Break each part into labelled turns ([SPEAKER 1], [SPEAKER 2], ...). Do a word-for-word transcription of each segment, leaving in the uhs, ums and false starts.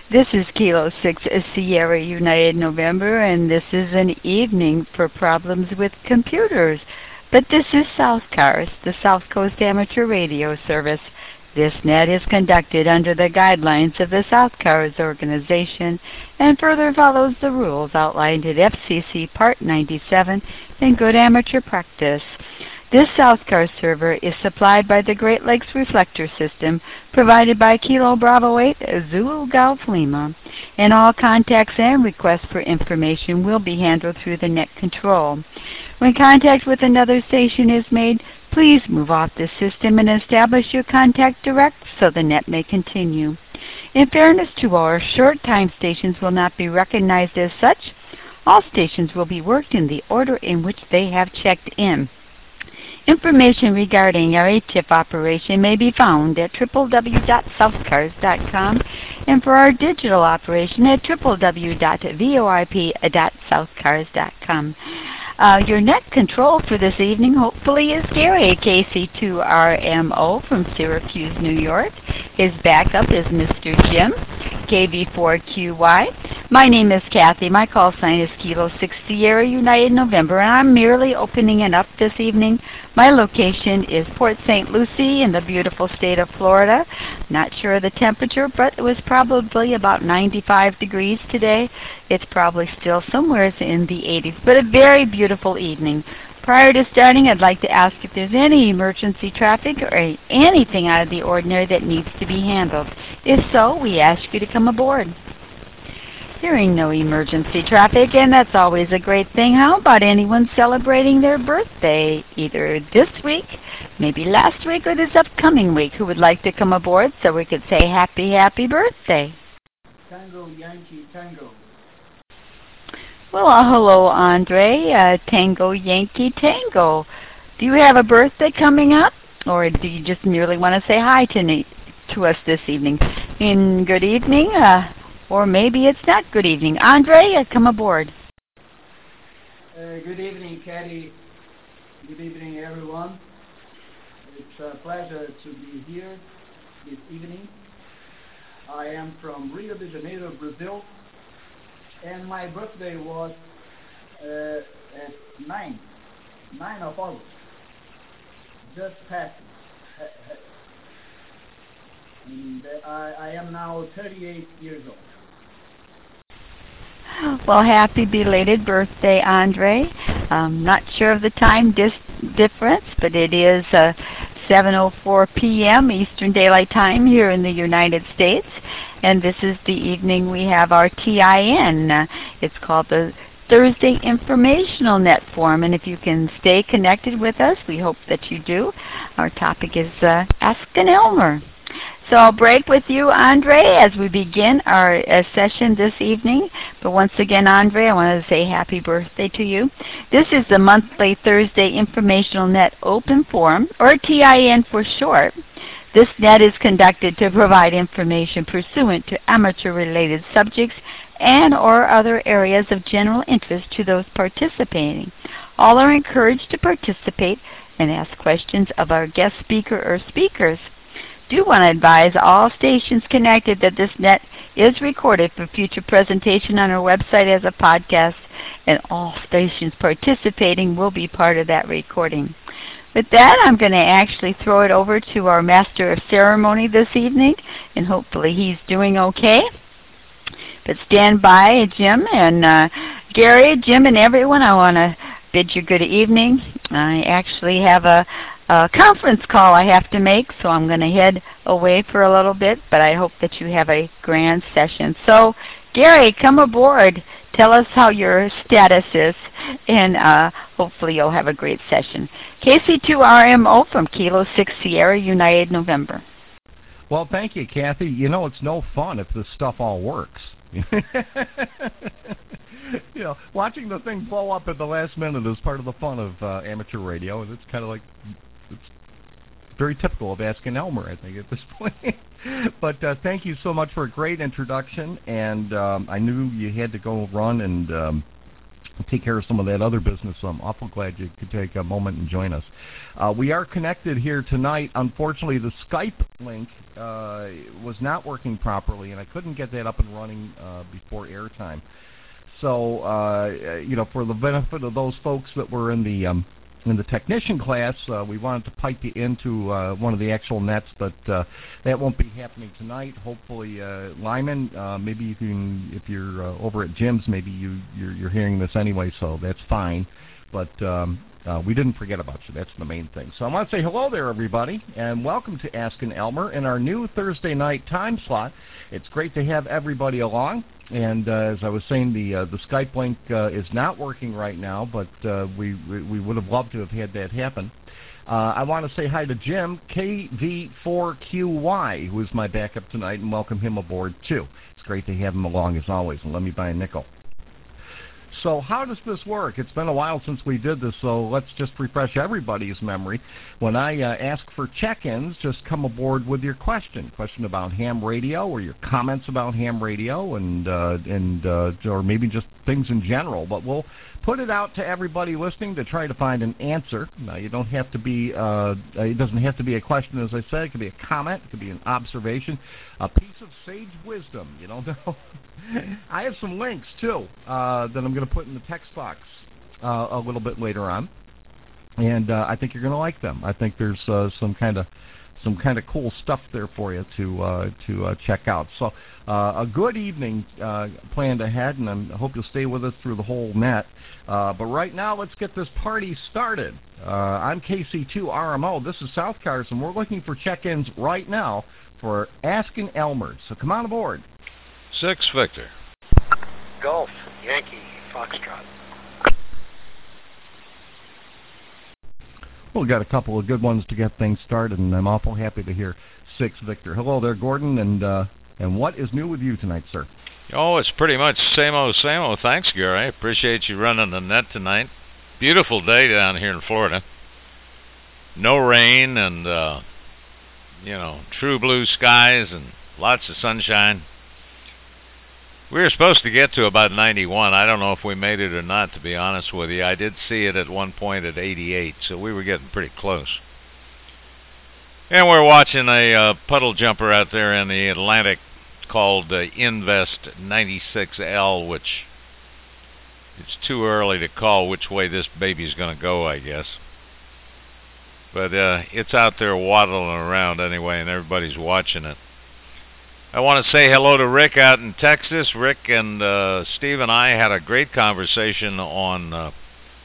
[SPEAKER 1] This is Kilo six Sierra United November, and this is an evening for problems with computers. But this is South Cars, the South Coast Amateur Radio Service. This net is conducted under the guidelines of the South Cars organization and further follows the rules outlined at F C C Part ninety-seven in Good Amateur Practice. This South Cars server is supplied by the Great Lakes Reflector System provided by Kilo Bravo eight Zulu Golf Lima, and all contacts and requests for information will be handled through the net control. When contact with another station is made, please move off the system and establish your contact direct so the net may continue. In fairness to our short time stations will not be recognized as such. All stations will be worked in the order in which they have checked in. Information regarding our A T I P operation may be found at w w w dot south cars dot com and for our digital operation at w w w dot voip dot south cars dot com. Uh, your net control for this evening hopefully is Gary, K C two R M O from Syracuse, New York. His backup is Mister Jim, K V four Q Y. My name is Kathy. My call sign is Kilo six Sierra United November, and I'm merely opening it up this evening. My location is Port Saint Lucie in the beautiful state of Florida. Not sure of the temperature, but it was probably about ninety-five degrees today. It's probably still somewhere in the eighties, but a very beautiful evening. Prior to starting, I'd like to ask if there's any emergency traffic or anything out of the ordinary that needs to be handled. If so, we ask you to come aboard. Hearing no emergency traffic, and that's always a great thing. How about anyone celebrating their birthday either this week, maybe last week, or this upcoming week who would like to come aboard so we could say happy, happy birthday?
[SPEAKER 2] Tango, Yankee, Tango.
[SPEAKER 1] Well, uh, hello, Andre. Uh, Tango, Yankee, Tango. Do you have a birthday coming up, or do you just merely want to say hi to, me, to us this evening? And good evening. Uh, Or maybe it's not good evening. Andre, uh, come aboard.
[SPEAKER 2] Uh, good evening, Kathy. Good evening, everyone. It's a pleasure to be here this evening. I am from Rio de Janeiro, Brazil, and my birthday was uh, at nine, nine of August, just passed. And I, I am now thirty-eight years old.
[SPEAKER 1] Well, happy belated birthday, Andre. Um, not sure of the time dis- difference, but it is uh, seven oh four p m Eastern Daylight Time here in the United States, and this is the evening we have our T I N. Uh, it's called the Thursday Informational Net Forum, and if you can stay connected with us, we hope that you do. Our topic is uh, Ask an Elmer. So I'll break with you, Andre, as we begin our uh, session this evening. But once again, Andre, I want to say happy birthday to you. This is the monthly Thursday Informational Net Open Forum, or T I N for short. This net is conducted to provide information pursuant to amateur-related subjects and or other areas of general interest to those participating. All are encouraged to participate and ask questions of our guest speaker or speakers. Do want to advise all stations connected that this net is recorded for future presentation on our website as a podcast, and all stations participating will be part of that recording. With that, I'm going to actually throw it over to our Master of Ceremony this evening, and hopefully he's doing okay. But stand by, Jim and uh, Gary, Jim, and everyone. I want to bid you good evening. I actually have a A conference call I have to make, so I'm going to head away for a little bit, but I hope that you have a grand session. So, Gary, come aboard. Tell us how your status is, and uh, hopefully you'll have a great session. K C two R M O from Kilo six Sierra United November.
[SPEAKER 3] Well, thank you, Kathy. You know, it's no fun if this stuff all works. You know, watching the thing blow up at the last minute is part of the fun of uh, amateur radio, and it's kind of like, it's very typical of Ask an Elmer, I think, at this point. But uh, thank you so much for a great introduction, and um, I knew you had to go run and um, take care of some of that other business. So I'm awful glad you could take a moment and join us. Uh, we are connected here tonight. Unfortunately, the Skype link uh, was not working properly, and I couldn't get that up and running uh, before airtime. So, uh, you know, for the benefit of those folks that were in the um, in the technician class, uh, we wanted to pipe you into uh, one of the actual nets, but uh, that won't be happening tonight. Hopefully, uh, Lyman, uh, maybe you can, if you're uh, over at Jim's, maybe you, you're, you're hearing this anyway, so that's fine. But um, uh, we didn't forget about you. That's the main thing. So I want to say hello there, everybody, and welcome to Askin' Elmer in our new Thursday night time slot. It's great to have everybody along. And uh, as I was saying, the uh, the Skype link uh, is not working right now, but uh, we, we we would have loved to have had that happen. Uh, I want to say hi to Jim, K V four Q Y, who is my backup tonight, and welcome him aboard, too. It's great to have him along, as always, and let me buy a nickel. So how does this work? It's been a while since we did this, so let's just refresh everybody's memory. When I uh, ask for check-ins, just come aboard with your question. Question about ham radio or your comments about ham radio, and, uh, and uh, or maybe just things in general. But we'll put it out to everybody listening to try to find an answer. Now, you don't have to be, uh, it doesn't have to be a question, as I said. It could be a comment. It could be an observation. A piece of sage wisdom, you don't know. I have some links, too, uh, that I'm going to put in the text box uh, a little bit later on. And uh, I think you're going to like them. I think there's uh, some kind of some kind of cool stuff there for you to uh, to uh, check out. So uh, a good evening uh, planned ahead, and I'm, I hope you'll stay with us through the whole net. Uh, but right now, let's get this party started. Uh, I'm K C two R M O. This is South Cars, and we're looking for check-ins right now for Askin' Elmer. So come on aboard.
[SPEAKER 4] Six, Victor.
[SPEAKER 5] Golf, Yankee, Foxtrot.
[SPEAKER 3] Well, we've got a couple of good ones to get things started, and I'm awful happy to hear Six, Victor. Hello there, Gordon, and uh, and what is new with you tonight, sir?
[SPEAKER 4] Oh, it's pretty much same old, same old. Thanks, Gary. I appreciate you running the net tonight. Beautiful day down here in Florida. No rain and, uh, you know, true blue skies and lots of sunshine. We were supposed to get to about ninety-one. I don't know if we made it or not, to be honest with you. I did see it at one point at eighty-eight, so we were getting pretty close. And we're watching a uh, puddle jumper out there in the Atlantic called uh, Invest ninety-six L, which it's too early to call which way this baby's going to go, I guess. But uh, it's out there waddling around anyway, and everybody's watching it. I want to say hello to Rick out in Texas. Rick and uh, Steve and I had a great conversation on uh,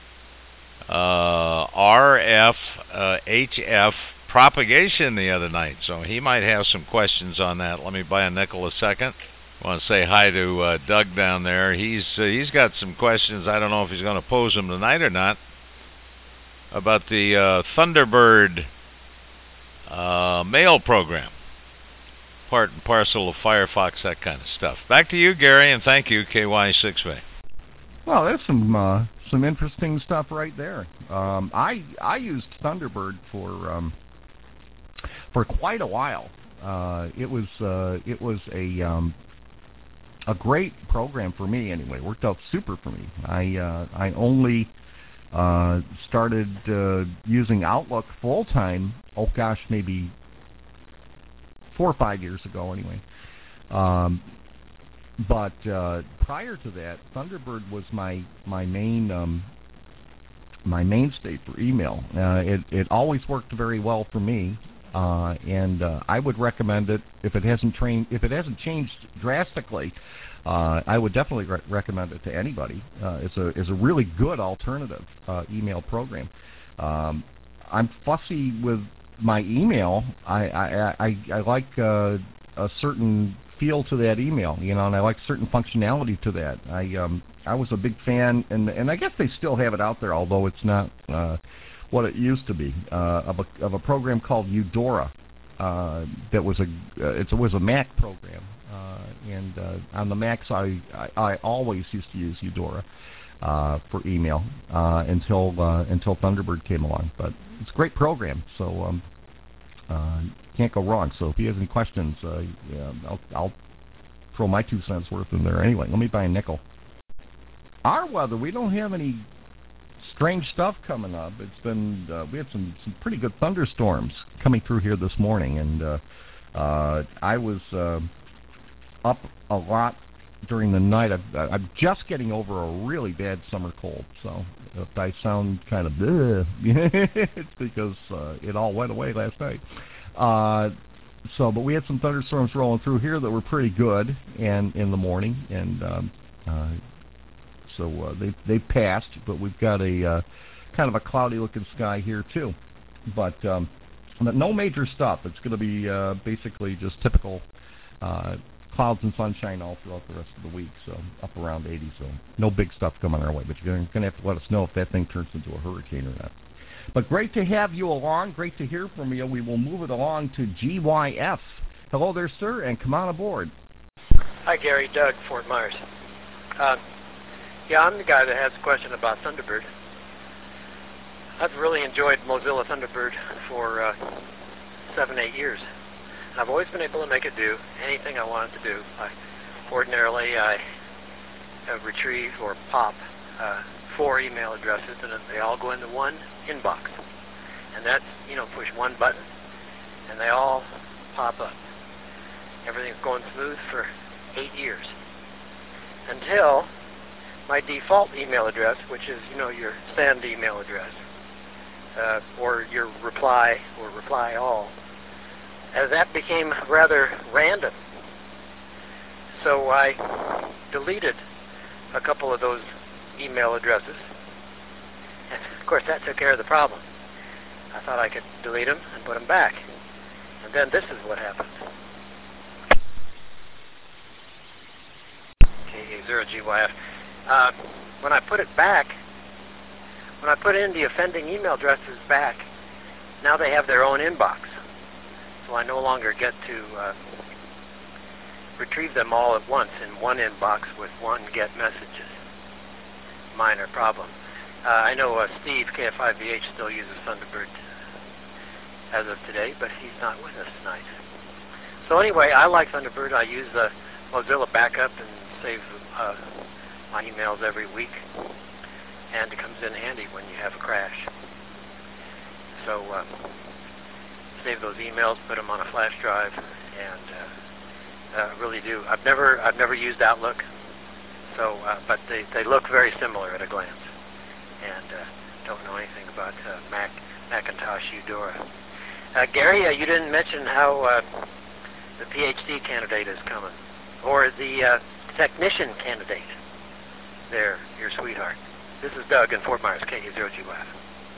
[SPEAKER 4] uh, R F uh, H F propagation the other night, so he might have some questions on that. Let me buy a nickel a second. I want to say hi to uh, Doug down there. He's uh, he's got some questions. I don't know if he's going to pose them tonight or not about the uh, Thunderbird uh, mail program. Part and parcel of Firefox, that kind of stuff. Back to you, Gary, and thank you, K Y six V.
[SPEAKER 3] Well, there's some uh, some interesting stuff right there. Um, I I used Thunderbird for um, for quite a while. Uh, it was uh, it was a um, a great program for me anyway. It worked out super for me. I uh, I only uh, started uh, using Outlook full time. Oh gosh, maybe. Four or five years ago, anyway. Um, but uh, prior to that, Thunderbird was my my main um, my mainstay for email. Uh, it it always worked very well for me, uh, and uh, I would recommend it if it hasn't trained if it hasn't changed drastically. Uh, I would definitely re- recommend it to anybody. Uh, it's a it's a really good alternative uh, email program. Um, I'm fussy with my email. I I I, I like uh, a certain feel to that email, you know, and I like certain functionality to that. I um I was a big fan, and and I guess they still have it out there, although it's not uh, what it used to be. Uh, of a of a program called Eudora. Uh, that was a uh, it was a Mac program, uh, and uh, on the Macs I, I I always used to use Eudora uh, for email uh, until uh, until Thunderbird came along. But it's a great program, so um, uh, can't go wrong. So if he has any questions, uh, yeah, I'll, I'll throw my two cents worth in there anyway. Let me buy a nickel. our weather, we don't have any strange stuff coming up. It's been uh, we had some, some pretty good thunderstorms coming through here this morning, and uh, uh, I was uh, up a lot during the night. I've, I'm just getting over a really bad summer cold, so if I sound kind of bleh, it's because uh, it all went away last night. Uh, so, but we had some thunderstorms rolling through here that were pretty good, and in the morning, and um, uh, so uh, they they passed. But we've got a uh, kind of a cloudy-looking sky here too, but um, but no major stuff. It's going to be uh, basically just typical. Uh, Clouds and sunshine all throughout the rest of the week, so up around eighty, so no big stuff coming our way. But you're going to have to let us know if that thing turns into a hurricane or not. But great to have you along. Great to hear from you. We will move it along to G Y F. Hello there, sir, and come on aboard.
[SPEAKER 5] Hi, Gary. Doug, Fort Myers. Uh, yeah, I'm the guy that has a question about Thunderbird. I've really enjoyed Mozilla Thunderbird for uh, seven, eight years. I've always been able to make it do anything I wanted to do. I, ordinarily, I uh, retrieve or pop uh, four email addresses, and they all go into one inbox. And that's, you know, push one button, and they all pop up. Everything's going smooth for eight years. Until my default email address, which is, you know, your send email address, uh, or your reply or reply all, as that became rather random. So I deleted a couple of those email addresses. And of course that took care of the problem. I thought I could delete them and put them back. And then this is what happened. K A zero G Y F. Uh, when I put it back, when I put in the offending email addresses back, now they have their own inbox. So I no longer get to uh, retrieve them all at once in one inbox with one get messages. Minor problem. Uh, I know uh, Steve, K F I V H, still uses Thunderbird as of today, but he's not with us tonight. So anyway, I like Thunderbird. I use the Mozilla backup and save uh, my emails every week, and it comes in handy when you have a crash. So uh, save those emails, put them on a flash drive, and uh, uh, really do. I've never I've never used Outlook, so uh, but they they look very similar at a glance, and uh, don't know anything about uh, Mac Macintosh Eudora. Uh, Gary, uh, you didn't mention how uh, the PhD candidate is coming, or the uh, technician candidate. There, your sweetheart. This is Doug in Fort Myers, K A zero G Y F.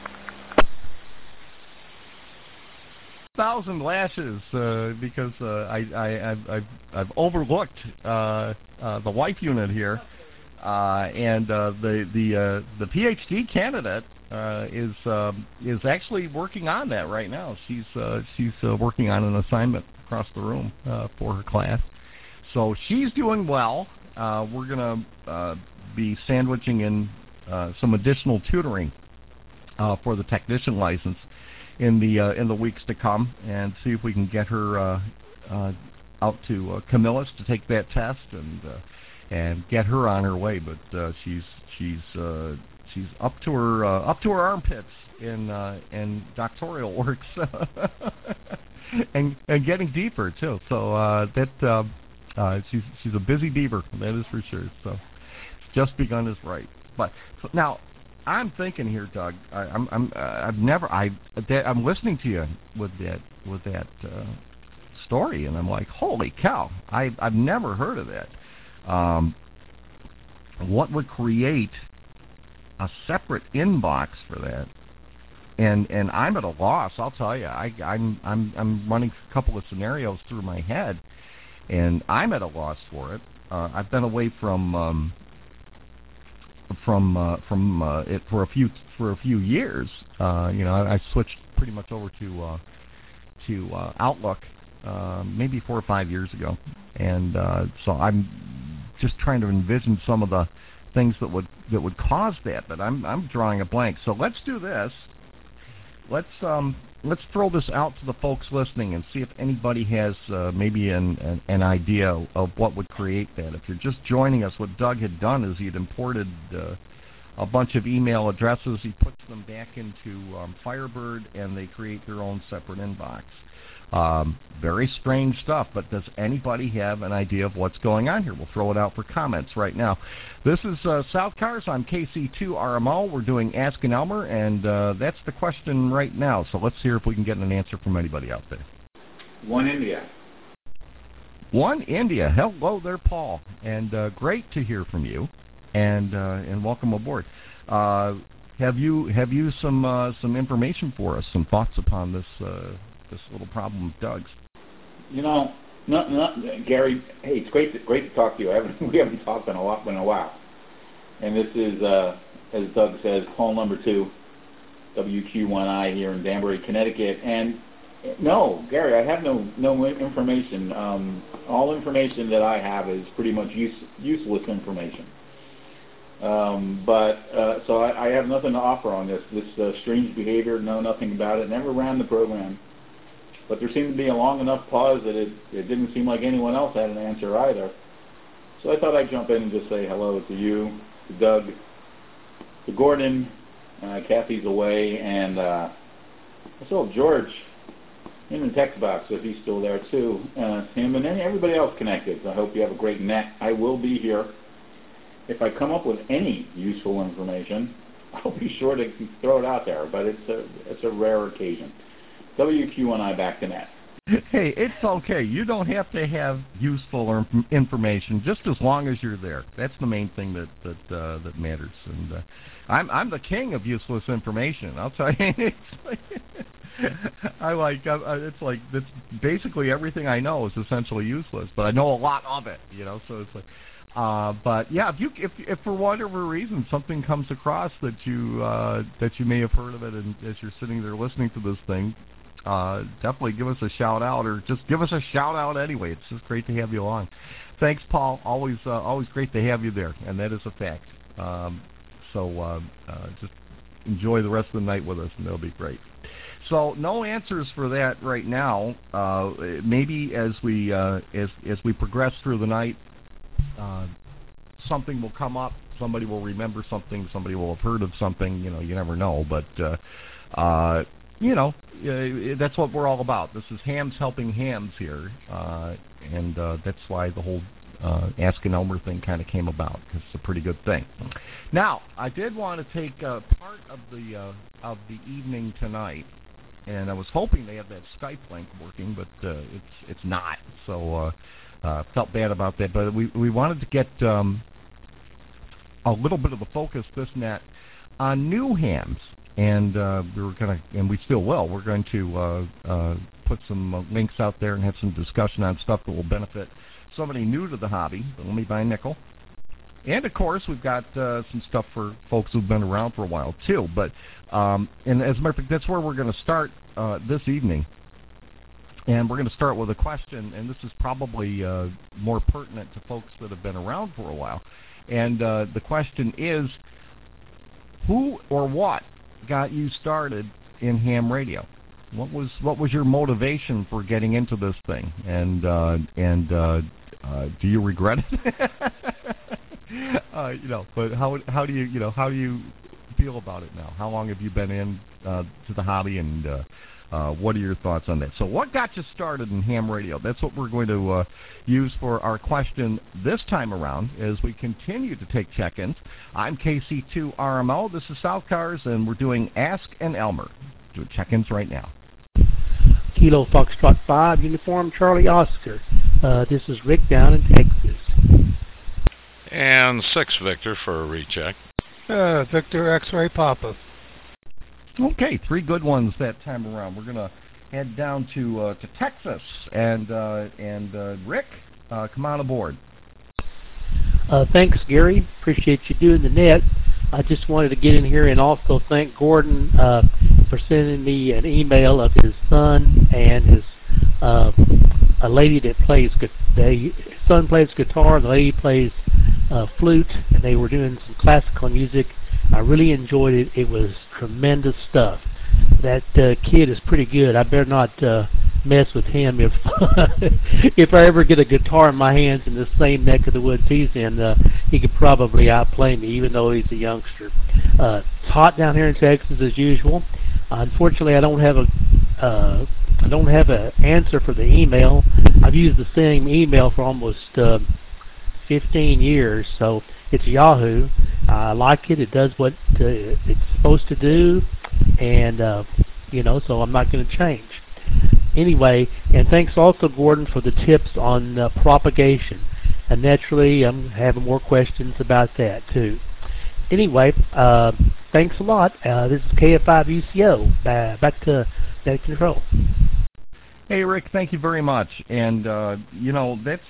[SPEAKER 3] Thousand lashes, uh, because uh, I, I, I've, I've, I've overlooked uh, uh, the wife unit here, uh, and uh, the the uh, the PhD candidate uh, is uh, is actually working on that right now. She's uh, she's uh, working on an assignment across the room uh, for her class, so she's doing well. Uh, we're gonna uh, be sandwiching in uh, some additional tutoring uh, for the technician license in the uh, in the weeks to come, and see if we can get her uh, uh, out to uh, Camillus to take that test and uh, and get her on her way. But uh, she's she's uh, she's up to her uh, up to her armpits in uh, in doctoral works and and getting deeper too. So uh, that uh, uh, she's she's a busy beaver, that is for sure. So it's just begun is right. But so now, I'm thinking here, Doug. I, I'm, I'm, uh, I've never. I, that, I'm listening to you with that, with that uh, story, and I'm like, holy cow! I, I've never heard of that. Um, what would create a separate inbox for that? And, and I'm at a loss. I'll tell you. I, I'm, I'm, I'm running a couple of scenarios through my head, and I'm at a loss for it. Uh, I've been away from. Um, from uh, from uh, it for a few for a few years. Uh, you know, I, I switched pretty much over to uh, to uh, Outlook uh, maybe four or five years ago, and uh, so I'm just trying to envision some of the things that would that would cause that, but I'm I'm drawing a blank. So let's do this. Let's um let's throw this out to the folks listening and see if anybody has uh, maybe an, an an idea of what would create that. If you're just joining us, what Doug had done is he had imported uh, a bunch of email addresses. He puts them back into um, Firebird, and they create their own separate inbox. Um, very strange stuff, but does anybody have an idea of what's going on here? We'll throw it out for comments right now. This is uh, South Cars. I'm K C two R M O. We're doing Ask an Elmer, and uh, that's the question right now. So let's hear if we can get an answer from anybody out there.
[SPEAKER 6] One India.
[SPEAKER 3] One India. Hello there, Paul, and uh, great to hear from you, and uh, and welcome aboard. Uh, have you have you some uh, some information for us? Some thoughts upon this? Uh, this little problem with Doug's?
[SPEAKER 6] You know, not, not, Gary, hey, it's great to, great to talk to you. I haven't, we haven't talked in a, lot, in a while. And this is, uh, as Doug says, call number two, W Q one I here in Danbury, Connecticut. And no, Gary, I have no no information. Um, all information that I have is pretty much use, useless information. Um, but, uh, so I, I have nothing to offer on this. This uh, strange behavior, know nothing about it, never ran the program. But there seemed to be a long enough pause that it, it didn't seem like anyone else had an answer either. So I thought I'd jump in and just say hello to you, to Doug, to Gordon. Uh, Kathy's away, and uh, I saw George in the text box, if he's still there too. Uh, him and any, everybody else connected. I hope you have a great net. I will be here. If I come up with any useful information, I'll be sure to throw it out there, but it's a, it's a rare occasion. W Q one I back to net.
[SPEAKER 3] Hey, it's okay. You don't have to have useful information, just as long as you're there. That's the main thing that that uh, that matters. And uh, I'm I'm the king of useless information. I'll tell you. It's like, I like uh, it's like it's basically everything I know is essentially useless, but I know a lot of it. You know, so it's like. Uh, but yeah, if you if, if for whatever reason something comes across that you uh, that you may have heard of it, and as you're sitting there listening to this thing, uh, definitely give us a shout out, or just give us a shout out anyway. It's just great to have you along. Thanks, Paul. Always uh, always great to have you there, and that is a fact. Um, so uh, uh, just enjoy the rest of the night with us, and it'll be great. So no answers for that right now. Uh, maybe as we uh, as as we progress through the night. Uh, something will come up. Somebody will remember something. Somebody will have heard of something. You know, you never know. But uh, uh, you know, uh, that's what we're all about. This is hams helping hams here, uh, and uh, that's why the whole uh, Ask an Elmer thing kind of came about. Cause it's a pretty good thing. Now, I did want to take uh, part of the uh, of the evening tonight, and I was hoping they have that Skype link working, but uh, it's it's not. So. Uh, Uh, felt bad about that, but we we wanted to get um, a little bit of the focus this net on new hams, and uh, we were gonna, and we still will. We're going to uh, uh, put some uh, links out there and have some discussion on stuff that will benefit somebody new to the hobby. But let me buy a nickel. And of course, we've got uh, some stuff for folks who've been around for a while too. But um, and as a matter of fact, that's where we're going to start uh, this evening. And we're going to start with a question, and this is probably uh, more pertinent to folks that have been around for a while. And uh, the question is, who or what got you started in ham radio? What was what was your motivation for getting into this thing? And uh, and uh, uh, do you regret it? uh, you know, but how how do you you know how do you feel about it now? How long have you been in uh, to the hobby, and uh, Uh, what are your thoughts on that? So what got you started in ham radio? That's what we're going to uh, use for our question this time around as we continue to take check-ins. I'm K C two R M O. This is South Cars, and we're doing Ask an Elmer. Doing check-ins right now.
[SPEAKER 7] Kilo Foxtrot five, Uniform Charlie Oscar. Uh, this is Rick down in Texas.
[SPEAKER 4] And six Victor for a recheck.
[SPEAKER 8] Uh, Victor X-Ray Papa.
[SPEAKER 3] Okay, three good ones that time around. We're gonna head down to uh, to Texas, and uh, and uh, Rick, uh, come on aboard.
[SPEAKER 7] Uh, thanks, Gary. Appreciate you doing the net. I just wanted to get in here and also thank Gordon uh, for sending me an email of his son and his uh, a lady that plays. They his son plays guitar, the lady plays uh, flute, and they were doing some classical music. I really enjoyed it. It was tremendous stuff. that uh, kid is pretty good. I better not uh, mess with him if if I ever get a guitar in my hands in the same neck of the woods he's in. Uh, he could probably outplay me, even though he's a youngster. Uh, it's hot down here in Texas as usual. Unfortunately, I don't have a uh, I don't have an answer for the email. I've used the same email for almost uh, fifteen years, so it's Yahoo. I like it. It does what uh, it's supposed to do, and uh, you know, so I'm not going to change. Anyway, and thanks also, Gordon, for the tips on uh, propagation. And naturally, I'm having more questions about that too. Anyway, uh, thanks a lot. Uh, this is K F five U C O. Uh, back to Net Control.
[SPEAKER 3] Hey, Rick, thank you very much. And uh, you know, that's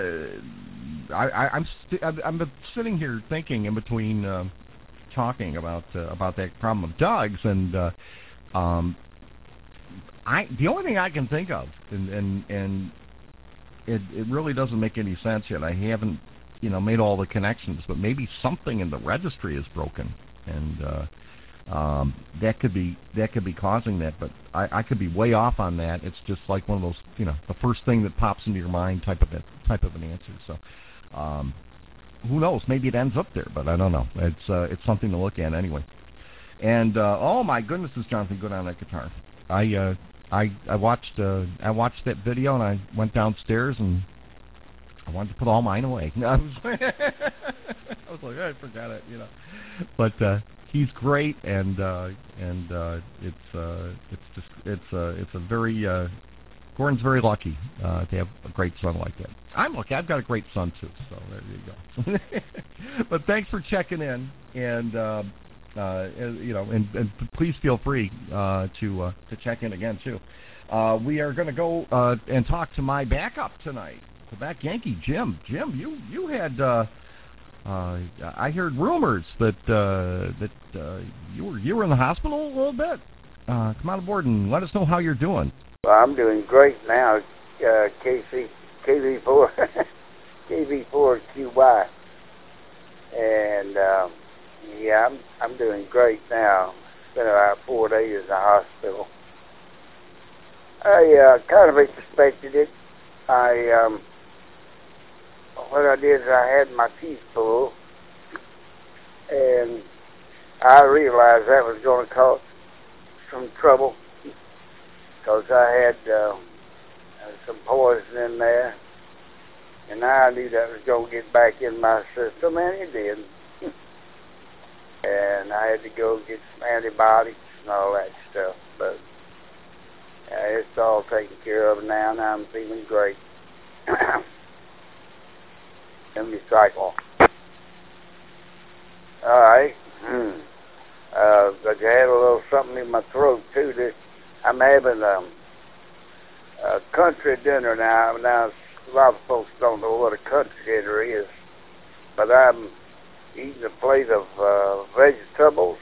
[SPEAKER 3] uh, I, I, I'm st- I'm sitting here thinking in between uh, talking about uh, about that problem of Doug's, and uh, um, I the only thing I can think of, and and, and it it really doesn't make any sense yet. I haven't you know made all the connections, but maybe something in the registry is broken, and uh, um, that could be that could be causing that. But I, I could be way off on that. It's just like one of those you know the first thing that pops into your mind type of it, type of an answer. So. Um, who knows? Maybe it ends up there, but I don't know. It's uh, it's something to look at anyway. And uh, oh my goodness, is Jonathan good on that guitar? I uh, I I watched uh, I watched that video and I went downstairs and I wanted to put all mine away. I was, I was like, I forgot it, you know. But uh, he's great, and uh, and uh, it's uh, it's just it's uh, it's a very uh, Gordon's very lucky uh, to have a great son like that. I'm lucky. I've got a great son too, so there you go. But thanks for checking in, and uh, uh, you know, and, and please feel free uh, to uh, to check in again too. Uh, we are going to go uh, and talk to my backup tonight, the back Yankee, Jim. Jim, you you had uh, uh, I heard rumors that uh, that uh, you were you were in the hospital a little bit. Uh, come on aboard and let us know how you're doing.
[SPEAKER 9] Well, I'm doing great now. Uh, K C, K V four, K V four Q Y, and um, yeah, I'm I'm doing great now. Spent about four days in the hospital. I uh, kind of expected it. I um, what I did is I had my teeth pulled, and I realized that was going to cause some trouble because I had uh, some poison in there, and I knew that was going to get back in my system, and it did. And I had to go get some antibiotics and all that stuff, but uh, it's all taken care of now, and I'm feeling great. Let me cycle. All right. uh, but I had a little something in my throat, too. That I'm having um, a country dinner now. Now, a lot of folks don't know what a country dinner is, but I'm eating a plate of uh, vegetables,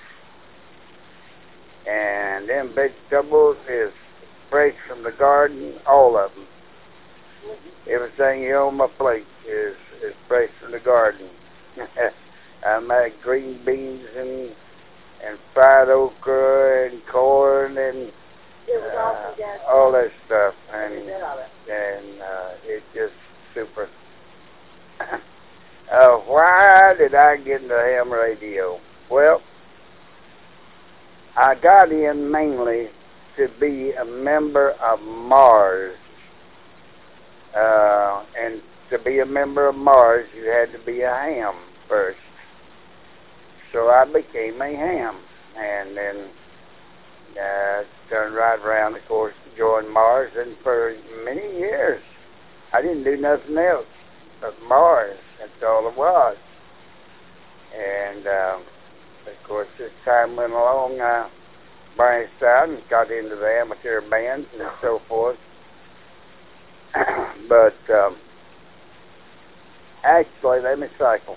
[SPEAKER 9] and them vegetables is fresh from the garden, all of them. Everything here on my plate is, is fresh from the garden. I'm had green beans and and fried okra and corn and uh, all that stuff, and and uh, it's just super. uh, why did I get into ham radio? Well, I got in mainly to be a member of Mars, uh, and to be a member of Mars, you had to be a ham first. So I became a ham, and then uh, turned right around, of course, joined Mars, and for many years I didn't do nothing else but Mars. That's all it was. And um, of course, as time went along, I branched out and got into the amateur bands and so forth. But um, actually, let me cycle.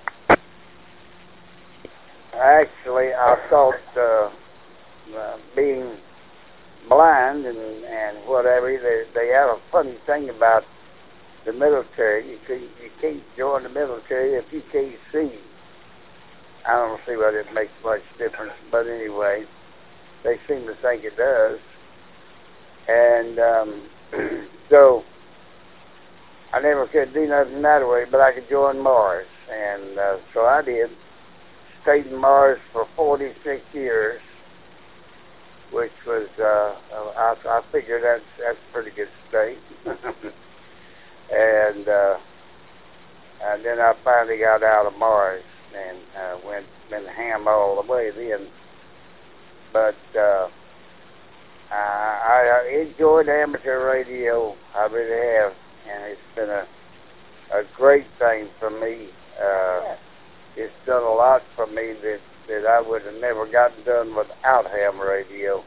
[SPEAKER 9] Actually, I thought uh, uh, being blind and, and whatever, they, they have a funny thing about the military. You, can, you can't join the military if you can't see. I don't see whether it makes much difference, but anyway, they seem to think it does. And um, so I never could do nothing that way, but I could join Mars. And uh, so I did. Stayed in Mars for forty-six years, which was, uh, I, I figured that's, that's a pretty good stay. and, uh, and then I finally got out of Mars and uh, went been ham all the way then. But uh, I, I enjoyed amateur radio. I really have, and it's been a a great thing for me. Uh, it's done a lot for me that that I would have never gotten done without ham radio.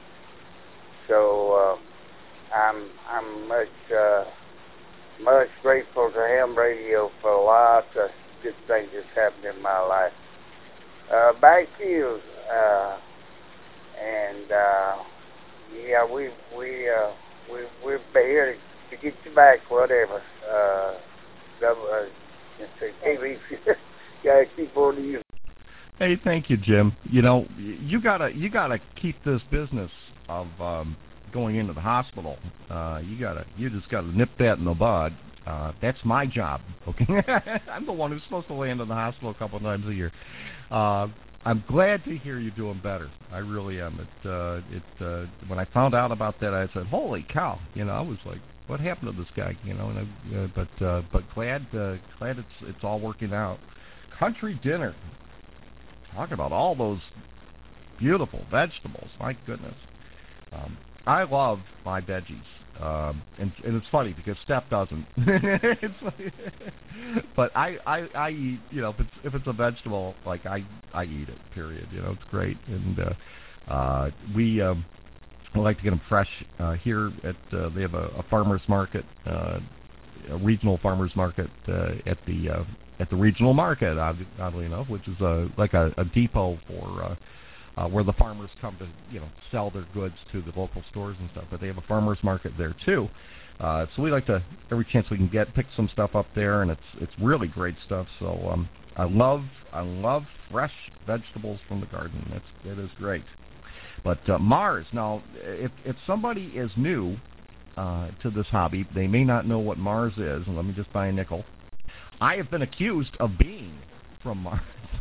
[SPEAKER 9] So uh, I'm I'm much uh, much grateful to ham radio for lots of good things that's happened in my life. Uh, back to you, uh, and uh, yeah, we we uh, we we're here to, to get you back, whatever. Uh, uh, T V, gotta keep on to you.
[SPEAKER 3] Hey, thank you, Jim. You know, you gotta you gotta keep this business of um, going into the hospital. Uh, you gotta you just gotta nip that in the bud. Uh, that's my job. Okay, I'm the one who's supposed to land in the hospital a couple of times a year. Uh, I'm glad to hear you doing better. I really am. It uh, it uh, when I found out about that, I said, "Holy cow!" You know, I was like, "What happened to this guy?" You know, and I, uh, but uh, but glad uh, glad it's it's all working out. Country dinner. Talk about all those beautiful vegetables. My goodness. Um, I love my veggies. Um, and, and it's funny because Steph doesn't. it's like, but I, I, I eat, you know, if it's, if it's a vegetable, like I, I eat it, period. You know, it's great. And uh, uh, we um, like to get them fresh uh, here at, uh, they have a, a farmer's market, uh, a regional farmer's market uh, at the uh, at the regional market, oddly enough, which is a, like a, a depot for uh, uh, where the farmers come to, you know, sell their goods to the local stores and stuff. But they have a farmer's market there too. Uh, so we like to, every chance we can get, pick some stuff up there, and it's it's really great stuff. So um, I love I love fresh vegetables from the garden. That's that is great. But uh, Mars, now, if if somebody is new uh, to this hobby, they may not know what Mars is. And let me just buy a nickel. I have been accused of being from Mars,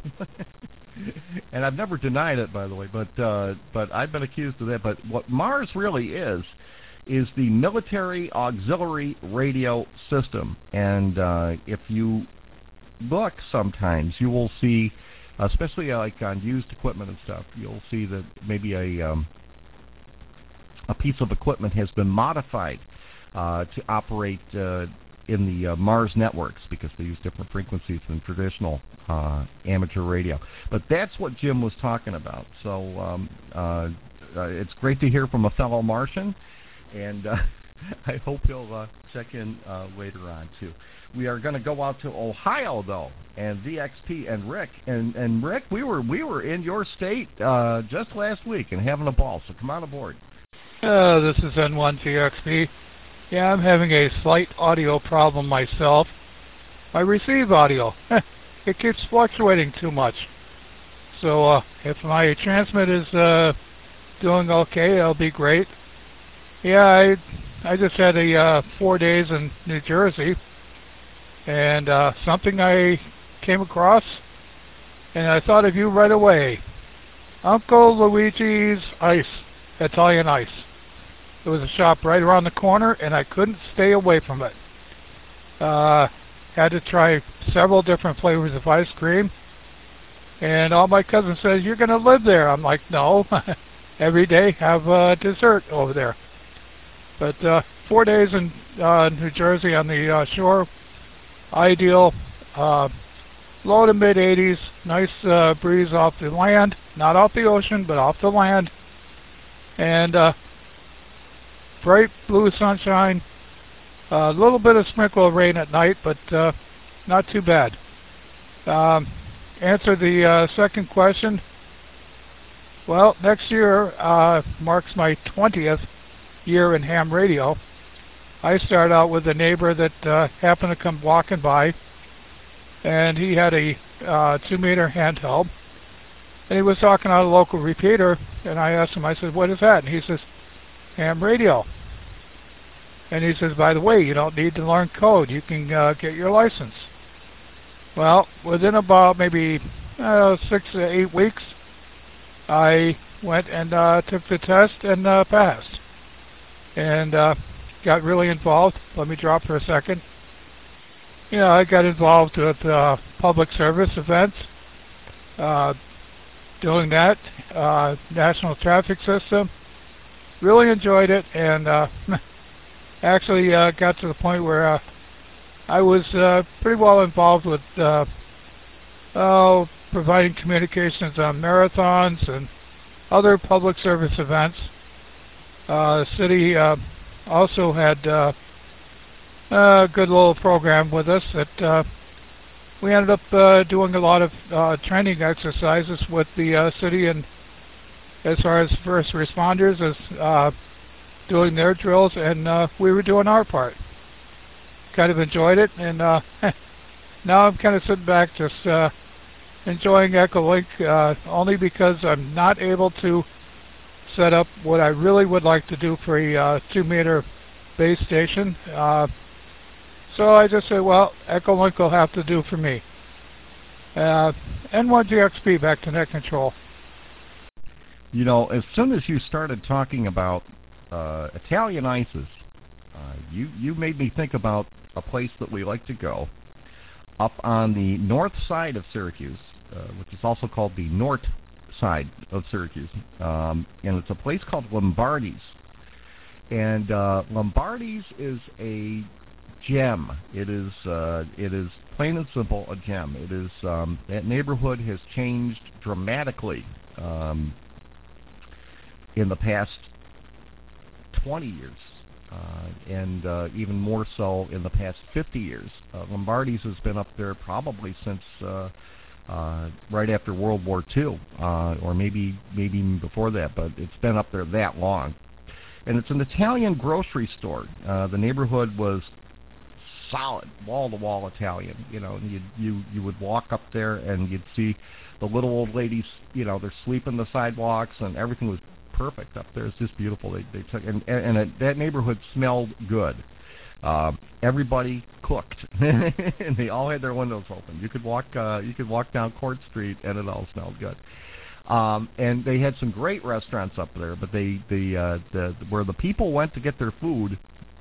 [SPEAKER 3] and I've never denied it, by the way. But uh, but I've been accused of that. But what Mars really is is the Military Auxiliary Radio System. And uh, if you look, sometimes you will see, especially uh, like on used equipment and stuff, you'll see that maybe a um, a piece of equipment has been modified uh, to operate Uh, in the uh, Mars networks, because they use different frequencies than traditional uh, amateur radio. But that's what Jim was talking about. So um, uh, uh, it's great to hear from a fellow Martian, and uh, I hope he'll uh, check in uh, later on too. We are going to go out to Ohio though, and V X P and Rick. And, and Rick, we were we were in your state uh, just last week and having a ball. So come on aboard.
[SPEAKER 8] Uh, this is N one V X P. Yeah, I'm having a slight audio problem myself. I receive audio. It keeps fluctuating too much. So uh, if my transmit is uh, doing okay, that'll be great. Yeah, I I just had a uh, four days in New Jersey, and uh, something I came across, and I thought of you right away. Uncle Luigi's Ice, Italian Ice. There was a shop right around the corner, and I couldn't stay away from it. Uh, had to try several different flavors of ice cream, and all my cousins said, "You're going to live there." I'm like, "No, every day have uh, dessert over there." But uh, four days in uh, New Jersey on the uh, shore, ideal. Uh, low to mid eighties, nice uh, breeze off the land, not off the ocean, but off the land, and uh, bright blue sunshine, a uh, little bit of sprinkle of rain at night, but uh, not too bad. Um, answer the uh, second question. Well, next year uh, marks my twentieth year in ham radio. I started out with a neighbor that uh, happened to come walking by, and he had a uh, two-meter handheld, And he was talking on a local repeater, and I asked him, I said, what is that? And he says, ham radio. And he says, by the way, you don't need to learn code. You can uh, get your license. Well, within about maybe uh, six to eight weeks, I went and uh, took the test and uh, passed. And uh, got really involved. Let me drop for a second. You know, I got involved with uh, public service events, uh, doing that, uh, national traffic system. Really enjoyed it, and uh, actually uh, got to the point where uh, I was uh, pretty well involved with uh, oh, providing communications on marathons and other public service events. Uh, the city uh, also had uh, a good little program with us that uh, we ended up uh, doing a lot of uh, training exercises with the uh, city, and as far as first responders as uh, doing their drills, and uh, we were doing our part. Kind of enjoyed it, and uh, now I'm kind of sitting back just uh, enjoying Echolink, uh, only because I'm not able to set up what I really would like to do for a uh, two meter base station. Uh, so I just said, well, Echolink will have to do for me. Uh, N one G X P, back to net control.
[SPEAKER 3] You know, as soon as you started talking about uh, Italian ices, uh, you, you made me think about a place that we like to go up on the north side of Syracuse, uh, which is also called the North side of Syracuse, um, and it's a place called Lombardi's. And uh, Lombardi's is a gem. It is uh, it is plain and simple a gem. It is um, that neighborhood has changed dramatically um, in the past twenty years, uh, and uh, even more so in the past fifty years. Uh, Lombardi's has been up there probably since uh, uh, right after World War Two, uh, or maybe maybe even before that, but it's been up there that long. And it's an Italian grocery store. Uh, the neighborhood was solid, wall-to-wall Italian. You know, and you you you would walk up there and you'd see the little old ladies. You know, they're sweeping the sidewalks, and everything was perfect up there. It's just beautiful. They they took and and, and it, that neighborhood smelled good. Uh, everybody cooked, and they all had their windows open. You could walk uh, you could walk down Court Street, and it all smelled good. Um, and they had some great restaurants up there, but they the uh, the where the people went to get their food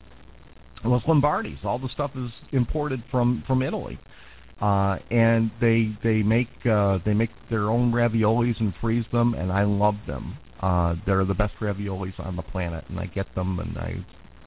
[SPEAKER 3] was Lombardi's. All the stuff is imported from from Italy, uh, and they they make uh, they make their own raviolis and freeze them, and I love them. Uh, they're the best raviolis on the planet, and I get them and I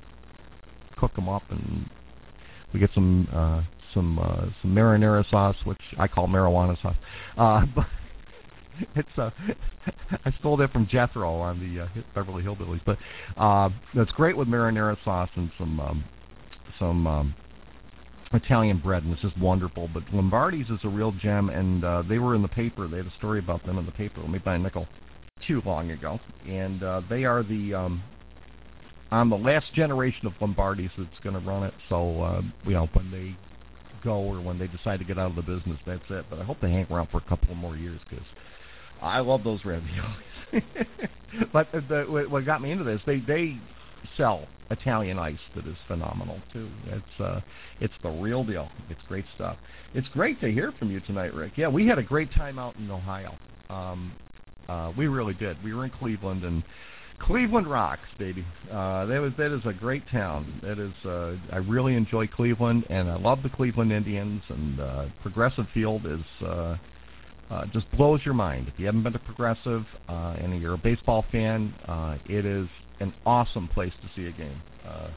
[SPEAKER 3] cook them up, and we get some uh, some uh, some marinara sauce, which I call marijuana sauce. Uh, but It's uh, I stole that from Jethro on the uh, Beverly Hillbillies, but uh, that's great with marinara sauce and some um, some um, Italian bread, and it's just wonderful. But Lombardi's is a real gem, and uh, they were in the paper. They had a story about them in the paper. Let me buy a nickel. Too long ago, and uh, they are the um, I'm the last generation of Lombardi's that's going to run it. So uh, you know, when they go or when they decide to get out of the business, that's it. But I hope they hang around for a couple of more years, because I love those raviolis. But the, what got me into this, they they sell Italian ice that is phenomenal too. It's uh, it's the real deal. It's great stuff. It's great to hear from you tonight, Rick. Yeah, we had a great time out in Ohio. Um, uh, we really did. We were in Cleveland, and Cleveland rocks, baby. Uh, that was that is a great town. That is uh, I really enjoy Cleveland, and I love the Cleveland Indians. And uh, Progressive Field is. Uh, Uh, just blows your mind. If you haven't been to Progressive uh, and you're a baseball fan, uh, it is an awesome place to see a game. Uh,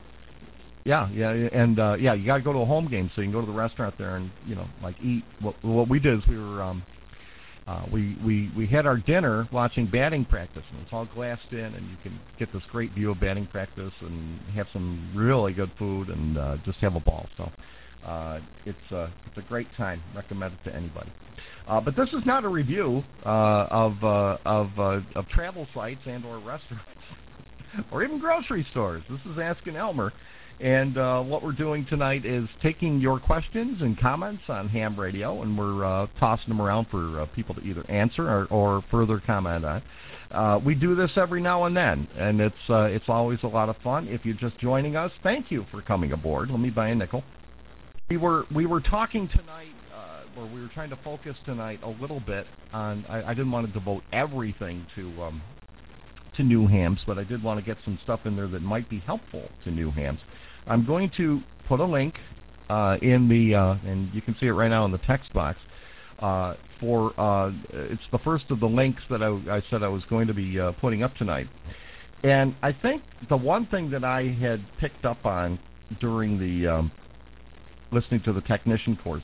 [SPEAKER 3] yeah, yeah, and uh, yeah, you got to go to a home game so you can go to the restaurant there and you know like eat. What, what we did is we were um, uh, we we we had our dinner watching batting practice, and it's all glassed in, and you can get this great view of batting practice and have some really good food and uh, just have a ball. So uh, it's uh, it's a great time. Recommend it to anybody. Uh, but this is not a review uh, of uh, of uh, of travel sites and or restaurants or even grocery stores. This is Asking Elmer, And uh, what we're doing tonight is taking your questions and comments on ham radio, and we're uh, tossing them around for uh, people to either answer or, or further comment on. Uh, we do this every now and then, and it's uh, it's always a lot of fun. If you're just joining us, thank you for coming aboard. Let me buy a nickel. We were we were talking tonight, uh, or we were trying to focus tonight a little bit on. I, I didn't want to devote everything to um, to new hams, but I did want to get some stuff in there that might be helpful to new hams. I'm going to put a link uh, in the, uh, and you can see it right now in the text box. Uh, for uh, it's the first of the links that I, I said I was going to be uh, putting up tonight. And I think the one thing that I had picked up on during the um, listening to the technician course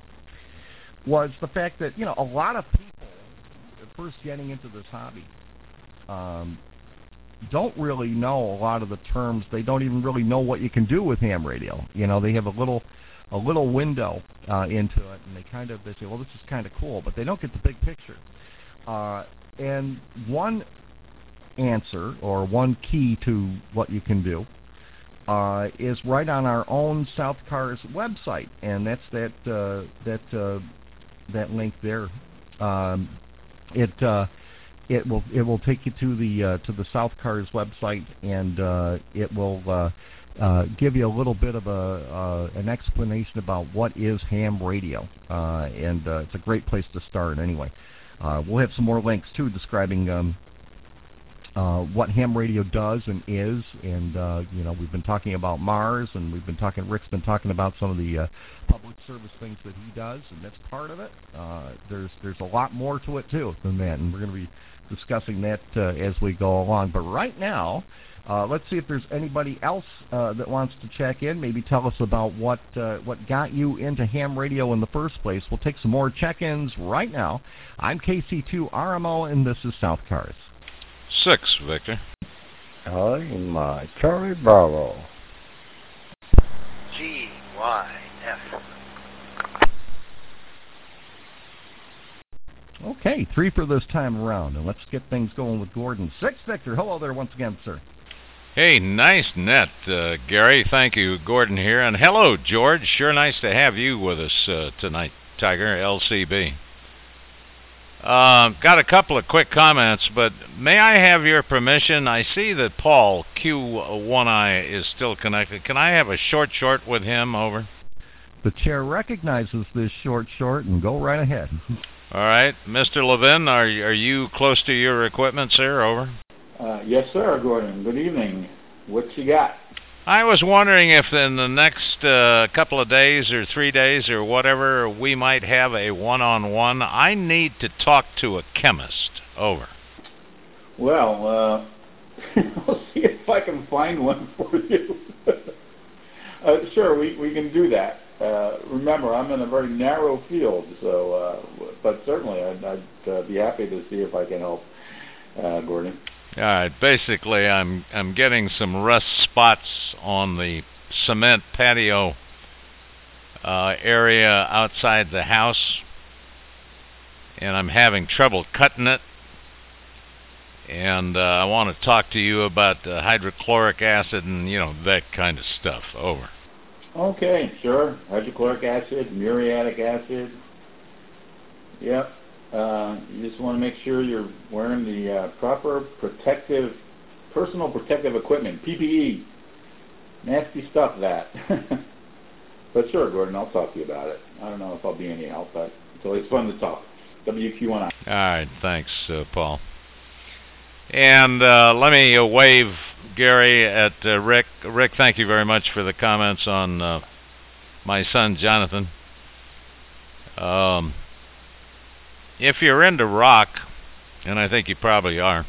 [SPEAKER 3] was the fact that, you know, a lot of people first getting into this hobby um, don't really know a lot of the terms. They don't even really know what you can do with ham radio. You know, they have a little a little window uh, into it, and they kind of they say, well, this is kind of cool, but they don't get the big picture. Uh, and one answer or one key to what you can do uh, is right on our own South Cars website, and that's that uh, that uh, that link there. Um, it uh, it will it will take you to the uh, to the South Cars website, and uh, it will uh, uh, give you a little bit of a uh, an explanation about what is ham radio, uh, and uh, it's a great place to start. Anyway, uh, we'll have some more links too describing Um, Uh, what ham radio does and is, and uh, you know, we've been talking about Mars, and we've been talking. Rick's been talking about some of the uh, public service things that he does, and that's part of it. Uh, there's there's a lot more to it too than that, and we're going to be discussing that uh, as we go along. But right now, uh, let's see if there's anybody else uh, that wants to check in. Maybe tell us about what uh, what got you into ham radio in the first place. We'll take some more check-ins right now. I'm K C two R M O, and this is South Cars.
[SPEAKER 4] Six, Victor.
[SPEAKER 10] I'm uh, Charlie Bravo.
[SPEAKER 5] G Y F.
[SPEAKER 3] Okay, three for this time around, and let's get things going with Gordon. Six, Victor. Hello there once again, sir.
[SPEAKER 4] Hey, nice net, uh, Gary. Thank you, Gordon here. And hello, George. Sure nice to have you with us uh, tonight, Tiger, L C B. Uh, got a couple of quick comments, but may I have your permission? I see that Paul, Q one I, is still connected. Can I have a short short with him, over?
[SPEAKER 3] The chair recognizes this short short, and go right ahead.
[SPEAKER 4] All right. Mister Levin, are, are you close to your equipment, sir, over?
[SPEAKER 6] Uh, yes, sir, Gordon. Good evening. What you got?
[SPEAKER 4] I was wondering if in the next uh, couple of days or three days or whatever, we might have a one-on-one. I need to talk to a chemist. Over.
[SPEAKER 6] Well, uh, I'll see if I can find one for you. uh, sure, we, we can do that. Uh, remember, I'm in a very narrow field, so, uh, but certainly I'd, I'd uh, be happy to see if I can help, uh, Gordon.
[SPEAKER 4] All right. Basically, I'm I'm getting some rust spots on the cement patio uh, area outside the house, and I'm having trouble cutting it. And uh, I want to talk to you about uh, hydrochloric acid and, you know, that kind of stuff. Over.
[SPEAKER 6] Okay, sure. Hydrochloric acid, muriatic acid. Yep. Uh, you just want to make sure you're wearing the uh, proper protective, personal protective equipment, P P E. Nasty stuff, that. But sure, Gordon, I'll talk to you about it. I don't know if I'll be any help, but it's always fun to talk. W Q one I.
[SPEAKER 4] All right, thanks, uh, Paul. And uh, let me uh, wave Gary at uh, Rick. Rick, thank you very much for the comments on uh, my son, Jonathan. Um... If you're into rock, and I think you probably are,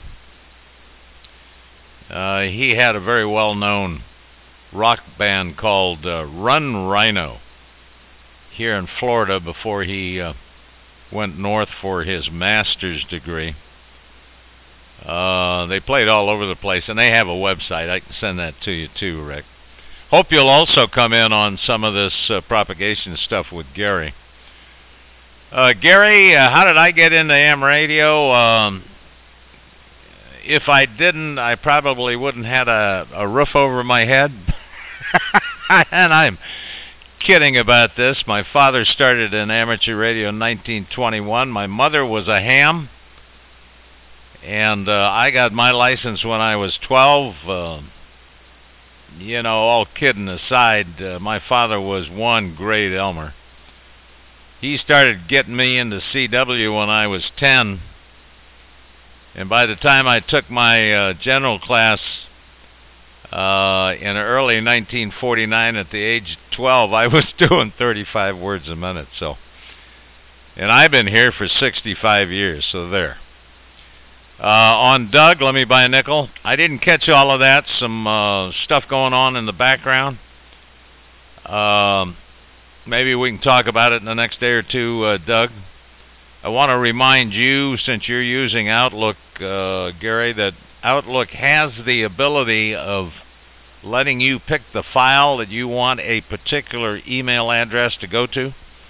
[SPEAKER 4] uh, he had a very well-known rock band called uh, Run Rhino here in Florida before he uh, went north for his master's degree. Uh, they played all over the place, and they have a website. I can send that to you too, Rick. Hope you'll also come in on some of this uh, propagation stuff with Gary. Uh, Gary, uh, how did I get into ham radio? Um, if I didn't, I probably wouldn't have had a, a roof over my head. And I'm kidding about this. My father started in amateur radio in nineteen twenty-one. My mother was a ham, and uh, I got my license when I was twelve. Uh, you know, all kidding aside, uh, my father was one great Elmer. He started getting me into C W when I was ten, and by the time I took my uh, general class uh, in early nineteen forty-nine at the age of twelve, I was doing thirty-five words a minute. So, and I've been here for sixty-five years, so there. Uh, on Doug, let me buy a nickel. I didn't catch all of that. Some uh, stuff going on in the background. Um, maybe we can talk about it in the next day or two, uh, Doug. I want to remind you, since you're using Outlook, uh, Gary, that Outlook has the ability of letting you pick the file that you want a particular email address to go to.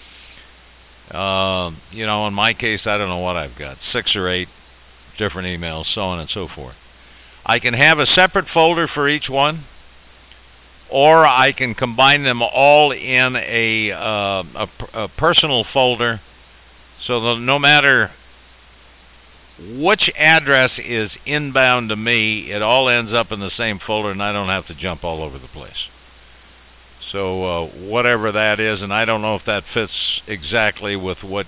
[SPEAKER 4] Uh, you know, in my case, I don't know what I've got, six or eight different emails, so on and so forth. I can have a separate folder for each one, or I can combine them all in a, uh, a, a personal folder, so that no matter which address is inbound to me, it all ends up in the same folder, and I don't have to jump all over the place. So uh, whatever that is, and I don't know if that fits exactly with what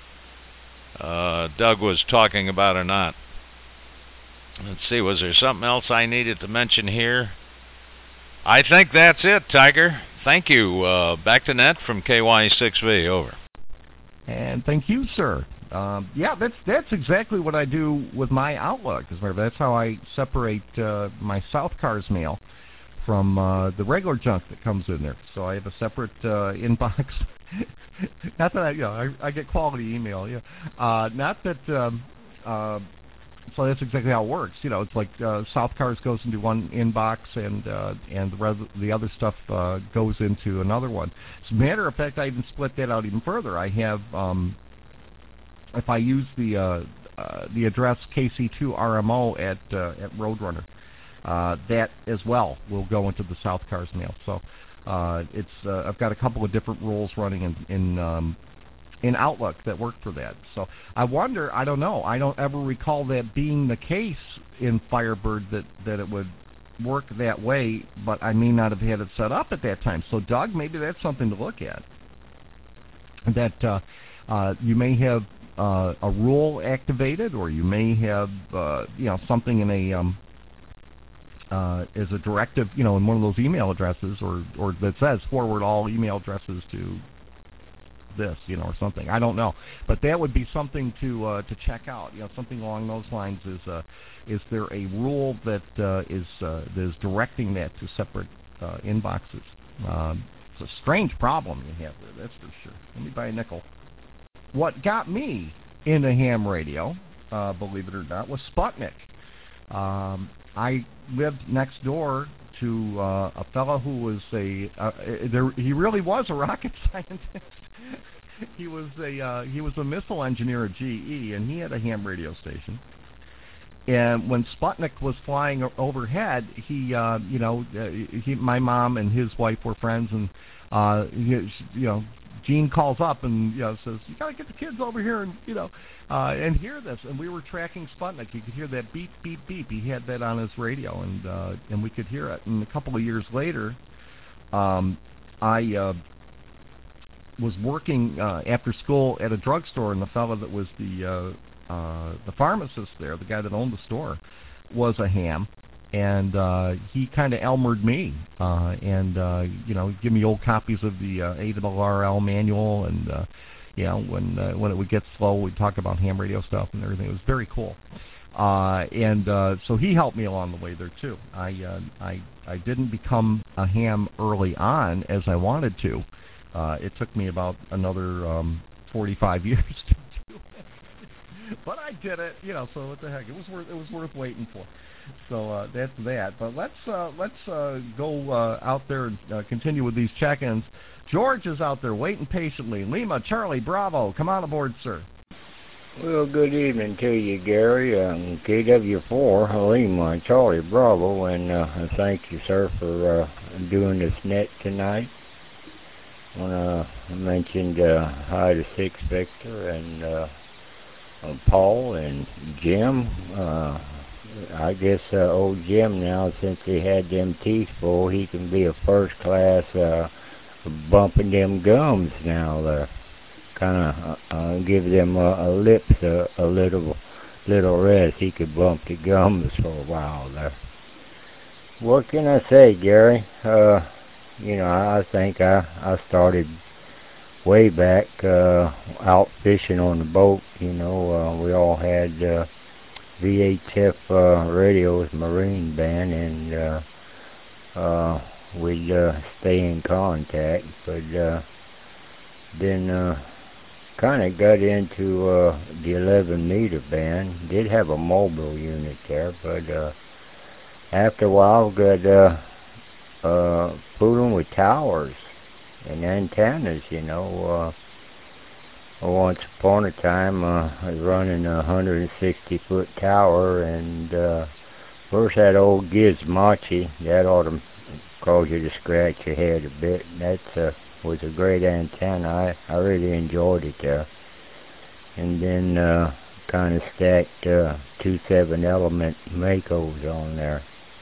[SPEAKER 4] Uh, Doug was talking about or not. Let's see, was there something else I needed to mention here? I think that's it, Tiger. Thank you. Uh, back to net from K Y six V, over.
[SPEAKER 3] And thank you, sir. Um, yeah, that's that's exactly what I do with my Outlook. That's how I separate uh, my South Cars mail from uh, the regular junk that comes in there. So I have a separate uh, inbox. Not that I, you know, I, I get quality email. Yeah, uh, not that. Um, uh, so that's exactly how it works. You know, it's like uh, South Cars goes into one inbox, and uh, and the, res- the other stuff uh, goes into another one. As a matter of fact, I even split that out even further. I have, um, if I use the uh, uh, the address K C two R M O at uh, at Roadrunner, uh, that as well will go into the South Cars mail. So. Uh, it's uh, I've got a couple of different rules running in in, um, in Outlook that work for that. So I wonder, I don't know, I don't ever recall that being the case in Firebird that, that it would work that way, but I may not have had it set up at that time. So Doug, maybe that's something to look at. That uh, uh, you may have uh, a rule activated, or you may have uh, you know something in a um, Uh, as a directive, you know, in one of those email addresses, or or that says forward all email addresses to this, you know, or something. I don't know, but that would be something to uh, to check out. You know, something along those lines. Is uh, is there a rule that uh, is uh, that is directing that to separate uh, inboxes? Um, it's a strange problem you have there, that's for sure. Let me buy a nickel. What got me into ham radio, uh, believe it or not, was Sputnik. Um, I lived next door to uh, a fellow who was a uh, there, he really was a rocket scientist. he was a uh, he was a missile engineer at G E, and he had a ham radio station. And when Sputnik was flying overhead, he uh, you know he, my mom and his wife were friends, and uh, he, you know Gene calls up and you know says, "You got to get the kids over here and you know uh, and hear this." And we were tracking Sputnik. You could hear that beep, beep, beep. He had that on his radio, and uh, and we could hear it. And a couple of years later, um, I uh, was working uh, after school at a drugstore, and the fellow that was the uh, uh, the pharmacist there, the guy that owned the store, was a ham. And uh, he kind of Elmered me, uh, and uh, you know, give me old copies of the uh, A R R L manual, and uh, you know, when uh, when it would get slow, we'd talk about ham radio stuff and everything. It was very cool, uh, and uh, so he helped me along the way there too. I uh, I I didn't become a ham early on as I wanted to. Uh, it took me about another um, forty-five years to do it, but I did it. You know, so what the heck? It was worth it was worth waiting for. So uh, that's that. But let's uh, let's uh, go uh, out there and uh, continue with these check-ins. George is out there waiting patiently. Lima, Charlie, Bravo, come on aboard, sir.
[SPEAKER 10] Well, good evening to you, Gary. Um, K W four, Lima, Charlie Bravo, and uh, thank you, sir, for uh, doing this net tonight. I want to mention uh, hi to Six Victor and uh, uh, Paul and Jim. Uh, I guess uh, old Jim now, since he had them teeth full, he can be a first class uh, bumping them gums now there. Kind of uh, uh, give them uh, a lips uh, a little little rest. He could bump the gums for a while there. What can I say, Gary? Uh, you know, I think I, I started way back uh, out fishing on the boat. You know, uh, we all had uh, V H F uh, radios, Marine Band, and uh, uh, we'd uh, stay in contact. But uh, then uh, kind of got into uh, the eleven meter band. Did have a mobile unit there, but uh, after a while got uh, uh, fooling with towers and antennas, you know. Uh, once upon a time, uh, I was running a one hundred sixty foot tower, and uh, first that old Gizmochi, that ought to cause you to scratch your head a bit. That's uh, was a great antenna. I, I really enjoyed it there. And then uh, kind of stacked uh, two seven element Makos on there.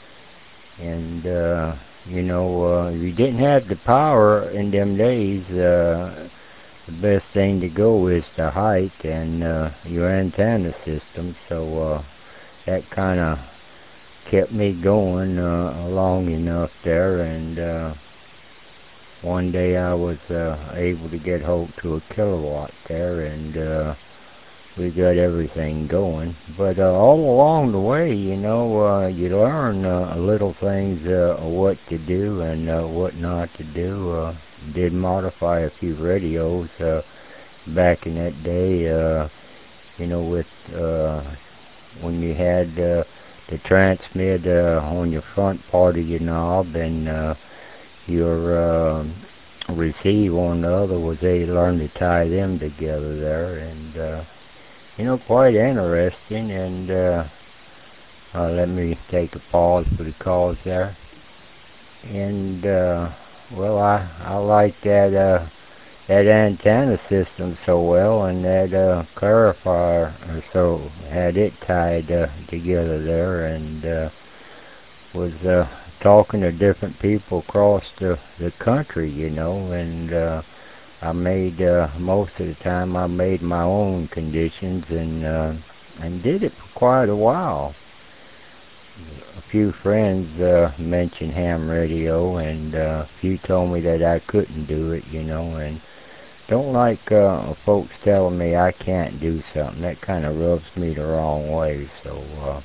[SPEAKER 10] And, uh, you know, uh, if you didn't have the power in them days, uh, the best thing to go is the height and uh, your antenna system. So uh, that kind of kept me going uh, long enough there. And uh, one day I was uh, able to get hold to a kilowatt there, and uh, we got everything going. But uh, all along the way, you know, uh, you learn uh, little things, uh, what to do and uh, what not to do. Uh, did modify a few radios uh, back in that day, uh, you know, with uh, when you had uh, the transmit uh, on your front part of your knob, and uh, your uh, receive on the other was they learned to tie them together there, and uh, you know, quite interesting. And uh, uh, let me take a pause for the calls there. And uh, well, I I like that uh, that antenna system so well, and that uh, clarifier or so had it tied uh, together there, and uh, was uh, talking to different people across the the country, you know, and uh, I made uh, most of the time I made my own conditions, and uh, and did it for quite a while. A few friends uh, mentioned ham radio, and uh, a few told me that I couldn't do it, you know, and don't like uh, folks telling me I can't do something. That kind of rubs me the wrong way. So uh,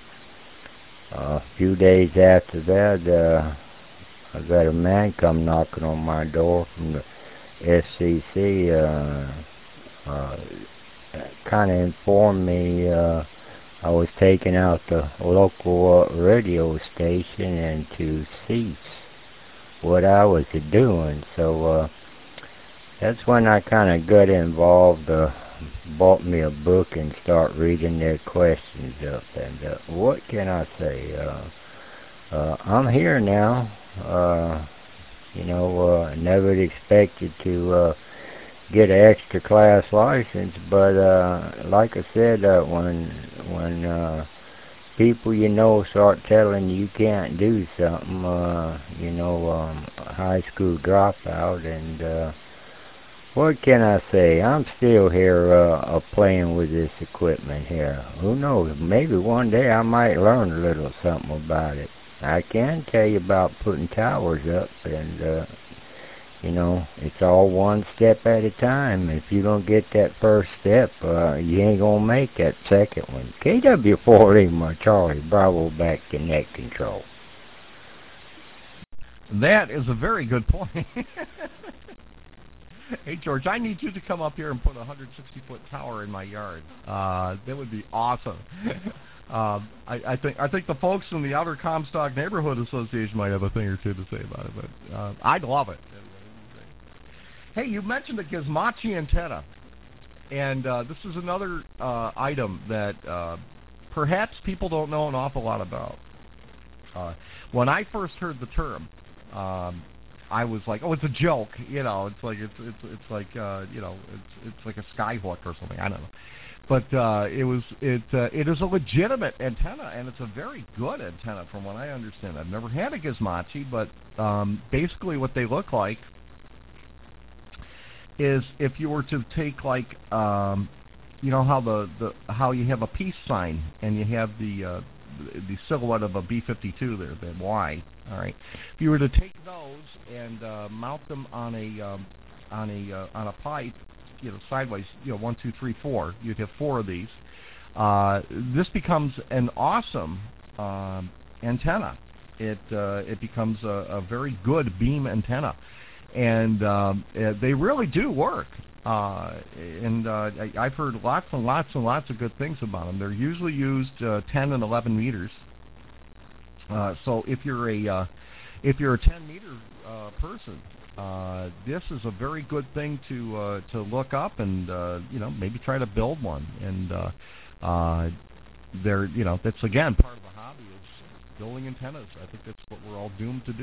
[SPEAKER 10] a few days after that, uh, I got a man come knocking on my door from the S C C, uh, uh, kind of informed me uh, I was taking out the local uh, radio station and to cease what I was doing. So uh, that's when I kind of got involved, uh, bought me a book and start reading their questions up. And uh, what can I say? Uh, uh, I'm here now. Uh, you know, uh, never expected to uh, get an extra class license, but uh, like I said, uh, when when uh, people you know start telling you you can't do something, uh, you know, um, high school dropout, and uh, what can I say? I'm still here uh, playing with this equipment here. Who knows? Maybe one day I might learn a little something about it. I can tell you about putting towers up, and uh, you know, it's all one step at a time. If you don't get that first step, uh, you ain't gonna make that second one. K W four Lima, Charlie Bravo, back to net control.
[SPEAKER 3] That is a very good point. Hey, George, I need you to come up here and put a one hundred sixty foot tower in my yard. Uh, that would be awesome. Uh, I, I think I think the folks in the Outer Comstock Neighborhood Association might have a thing or two to say about it, but uh, I'd love it. Hey, you mentioned the Gizmochi antenna. And uh, this is another uh, item that uh, perhaps people don't know an awful lot about. Uh, when I first heard the term, um, I was like, "Oh, it's a joke," you know. It's like it's it's it's like uh, you know, it's it's like a skyhook or something. I don't know. But uh, it was it uh, it is a legitimate antenna, and it's a very good antenna from what I understand. I've never had a Gizmochi, but um, basically what they look like is if you were to take like um, you know how the, the how you have a peace sign and you have the uh, the silhouette of a B fifty-two there, the Y. All right. If you were to take those and uh, mount them on a um, on a uh, on a pipe, you know, sideways, you know, one, two, three, four. You'd have four of these. Uh, this becomes an awesome um, antenna. It uh, it becomes a, a very good beam antenna, and um, uh, they really do work. Uh, and uh, I, I've heard lots and lots and lots of good things about them. They're usually used uh, ten and eleven meters. Uh, so if you're a uh, if you're a ten meter uh, person, uh, this is a very good thing to uh, to look up and uh, you know, maybe try to build one. And uh, uh, they're you know that's again part of the hobby is building antennas. I think that's what we're all doomed to do.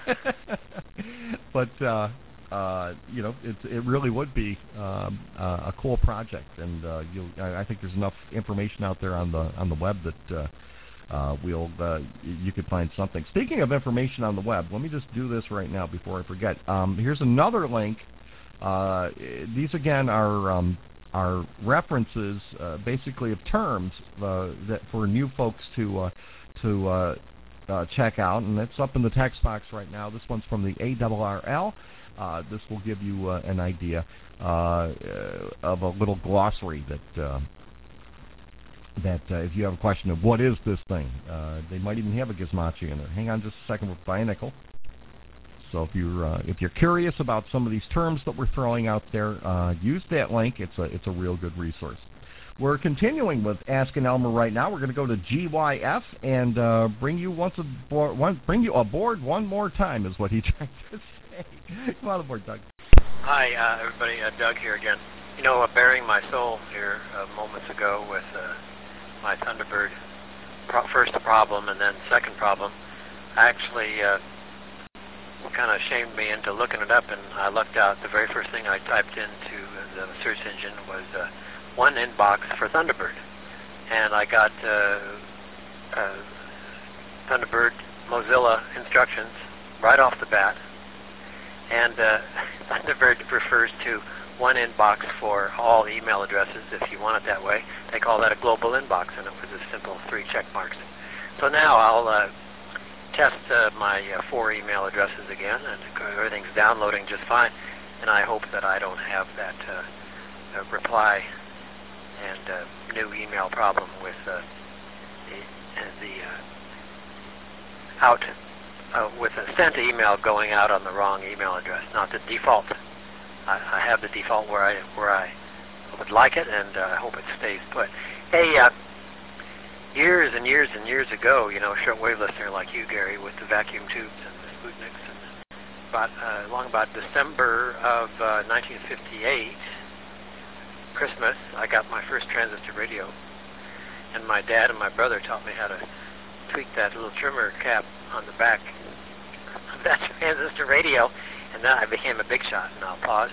[SPEAKER 3] But uh, uh, you know, it it really would be um, uh, a cool project, and uh, you'll I, I think there's enough information out there on the on the web that. Uh, Uh, we'll uh, you could find something. Speaking of information on the web, let me just do this right now before I forget. Um, here's another link. Uh, these again are um, are references, uh, basically of terms uh, that for new folks to uh, to uh, uh, check out, and it's up in the text box right now. This one's from the A R R L. Uh, this will give you uh, an idea uh, of a little glossary that. Uh, that uh, if you have a question of what is this thing, uh, they might even have a Gizmochi in there. Hang on just a second, we'll buy a nickel. So if you're uh, if you're curious about some of these terms that we're throwing out there, uh, use that link. It's a it's a real good resource. We're continuing with Ask an Elmer right now. We're going to go to G Y F and uh, bring you once aboard, one, bring you aboard one more time is what he tried to say. Come on aboard, Doug.
[SPEAKER 5] Hi, uh, everybody. Uh, Doug here again. You know, uh, bearing my soul here uh, moments ago with. Uh, my Thunderbird pro first problem and then second problem actually uh, kind of shamed me into looking it up, and I lucked out. The very first thing I typed into the search engine was uh, one inbox for Thunderbird, and I got uh, uh, Thunderbird Mozilla instructions right off the bat, and uh, Thunderbird refers to one inbox for all email addresses, if you want it that way. They call that a global inbox, and it was a simple three check marks. So now I'll uh, test uh, my uh, four email addresses again, and everything's downloading just fine, and I hope that I don't have that uh, uh, reply and uh, new email problem with uh, the, the uh, out uh, with a sent email going out on the wrong email address, not the default. I, I have the default where I where I would like it, and uh, I hope it stays put. Hey, uh, years and years and years ago, you know, shortwave listener like you, Gary, with the vacuum tubes and the Sputniks, and about uh, along about December of uh, nineteen fifty-eight, Christmas, I got my first transistor radio, and my dad and my brother taught me how to tweak that little trimmer cap on the back of that transistor radio. And then I became a big shot, and I'll pause.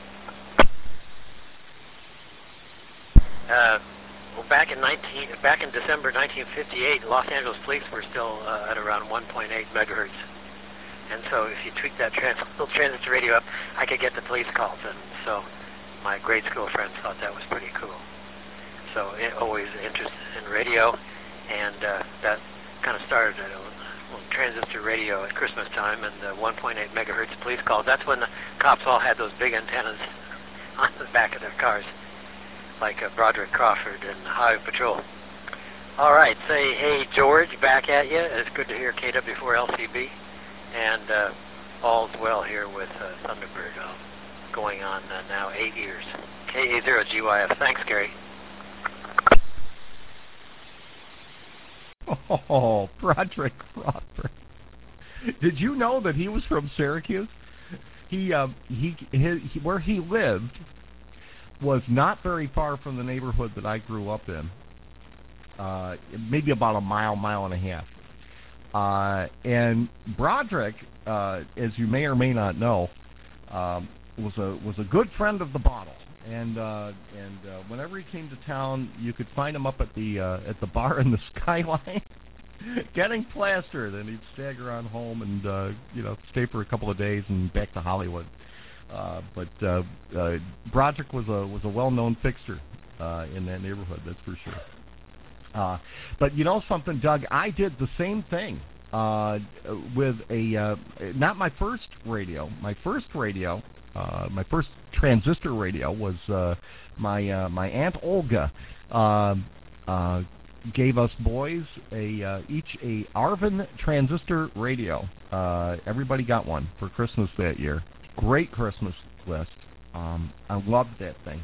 [SPEAKER 5] Uh, well, back in nineteen, back in December nineteen fifty-eight, Los Angeles police were still uh, at around one point eight megahertz, and so if you tweak that trans little transistor radio up, I could get the police calls, and so my grade school friends thought that was pretty cool. So it always interested in radio, and uh, that kind of started it. Transistor radio at Christmas time, and the one point eight megahertz police calls. That's when the cops all had those big antennas on the back of their cars, like uh, Broderick Crawford and Highway Patrol. All right, say hey George, back at you. It's good to hear K W four L C B, and uh, all's well here with uh, Thunderbird, uh, going on uh, now eight years. K A zero G Y F. Thanks, Gary.
[SPEAKER 3] Oh, Broderick Crawford. Did you know that he was from Syracuse? He, uh, he, his, he where he lived was not very far from the neighborhood that I grew up in. Uh, maybe about a mile, mile and a half. Uh, and Broderick, uh, as you may or may not know, um, was a was a good friend of the bottle. And uh, and uh, whenever he came to town, you could find him up at the uh, at the bar in the Skyline, getting plastered, and he'd stagger on home and uh, you know stay for a couple of days and back to Hollywood. Uh, but uh, uh, Broderick was a was a well-known fixture uh, in that neighborhood, that's for sure. Uh, but you know something, Doug? I did the same thing uh, with a uh, not my first radio. My first radio. Uh, my first transistor radio was uh, my uh, my Aunt Olga uh, uh, gave us boys a uh, each a Arvin transistor radio. Uh, everybody got one for Christmas that year. Great Christmas list. Um, I loved that thing.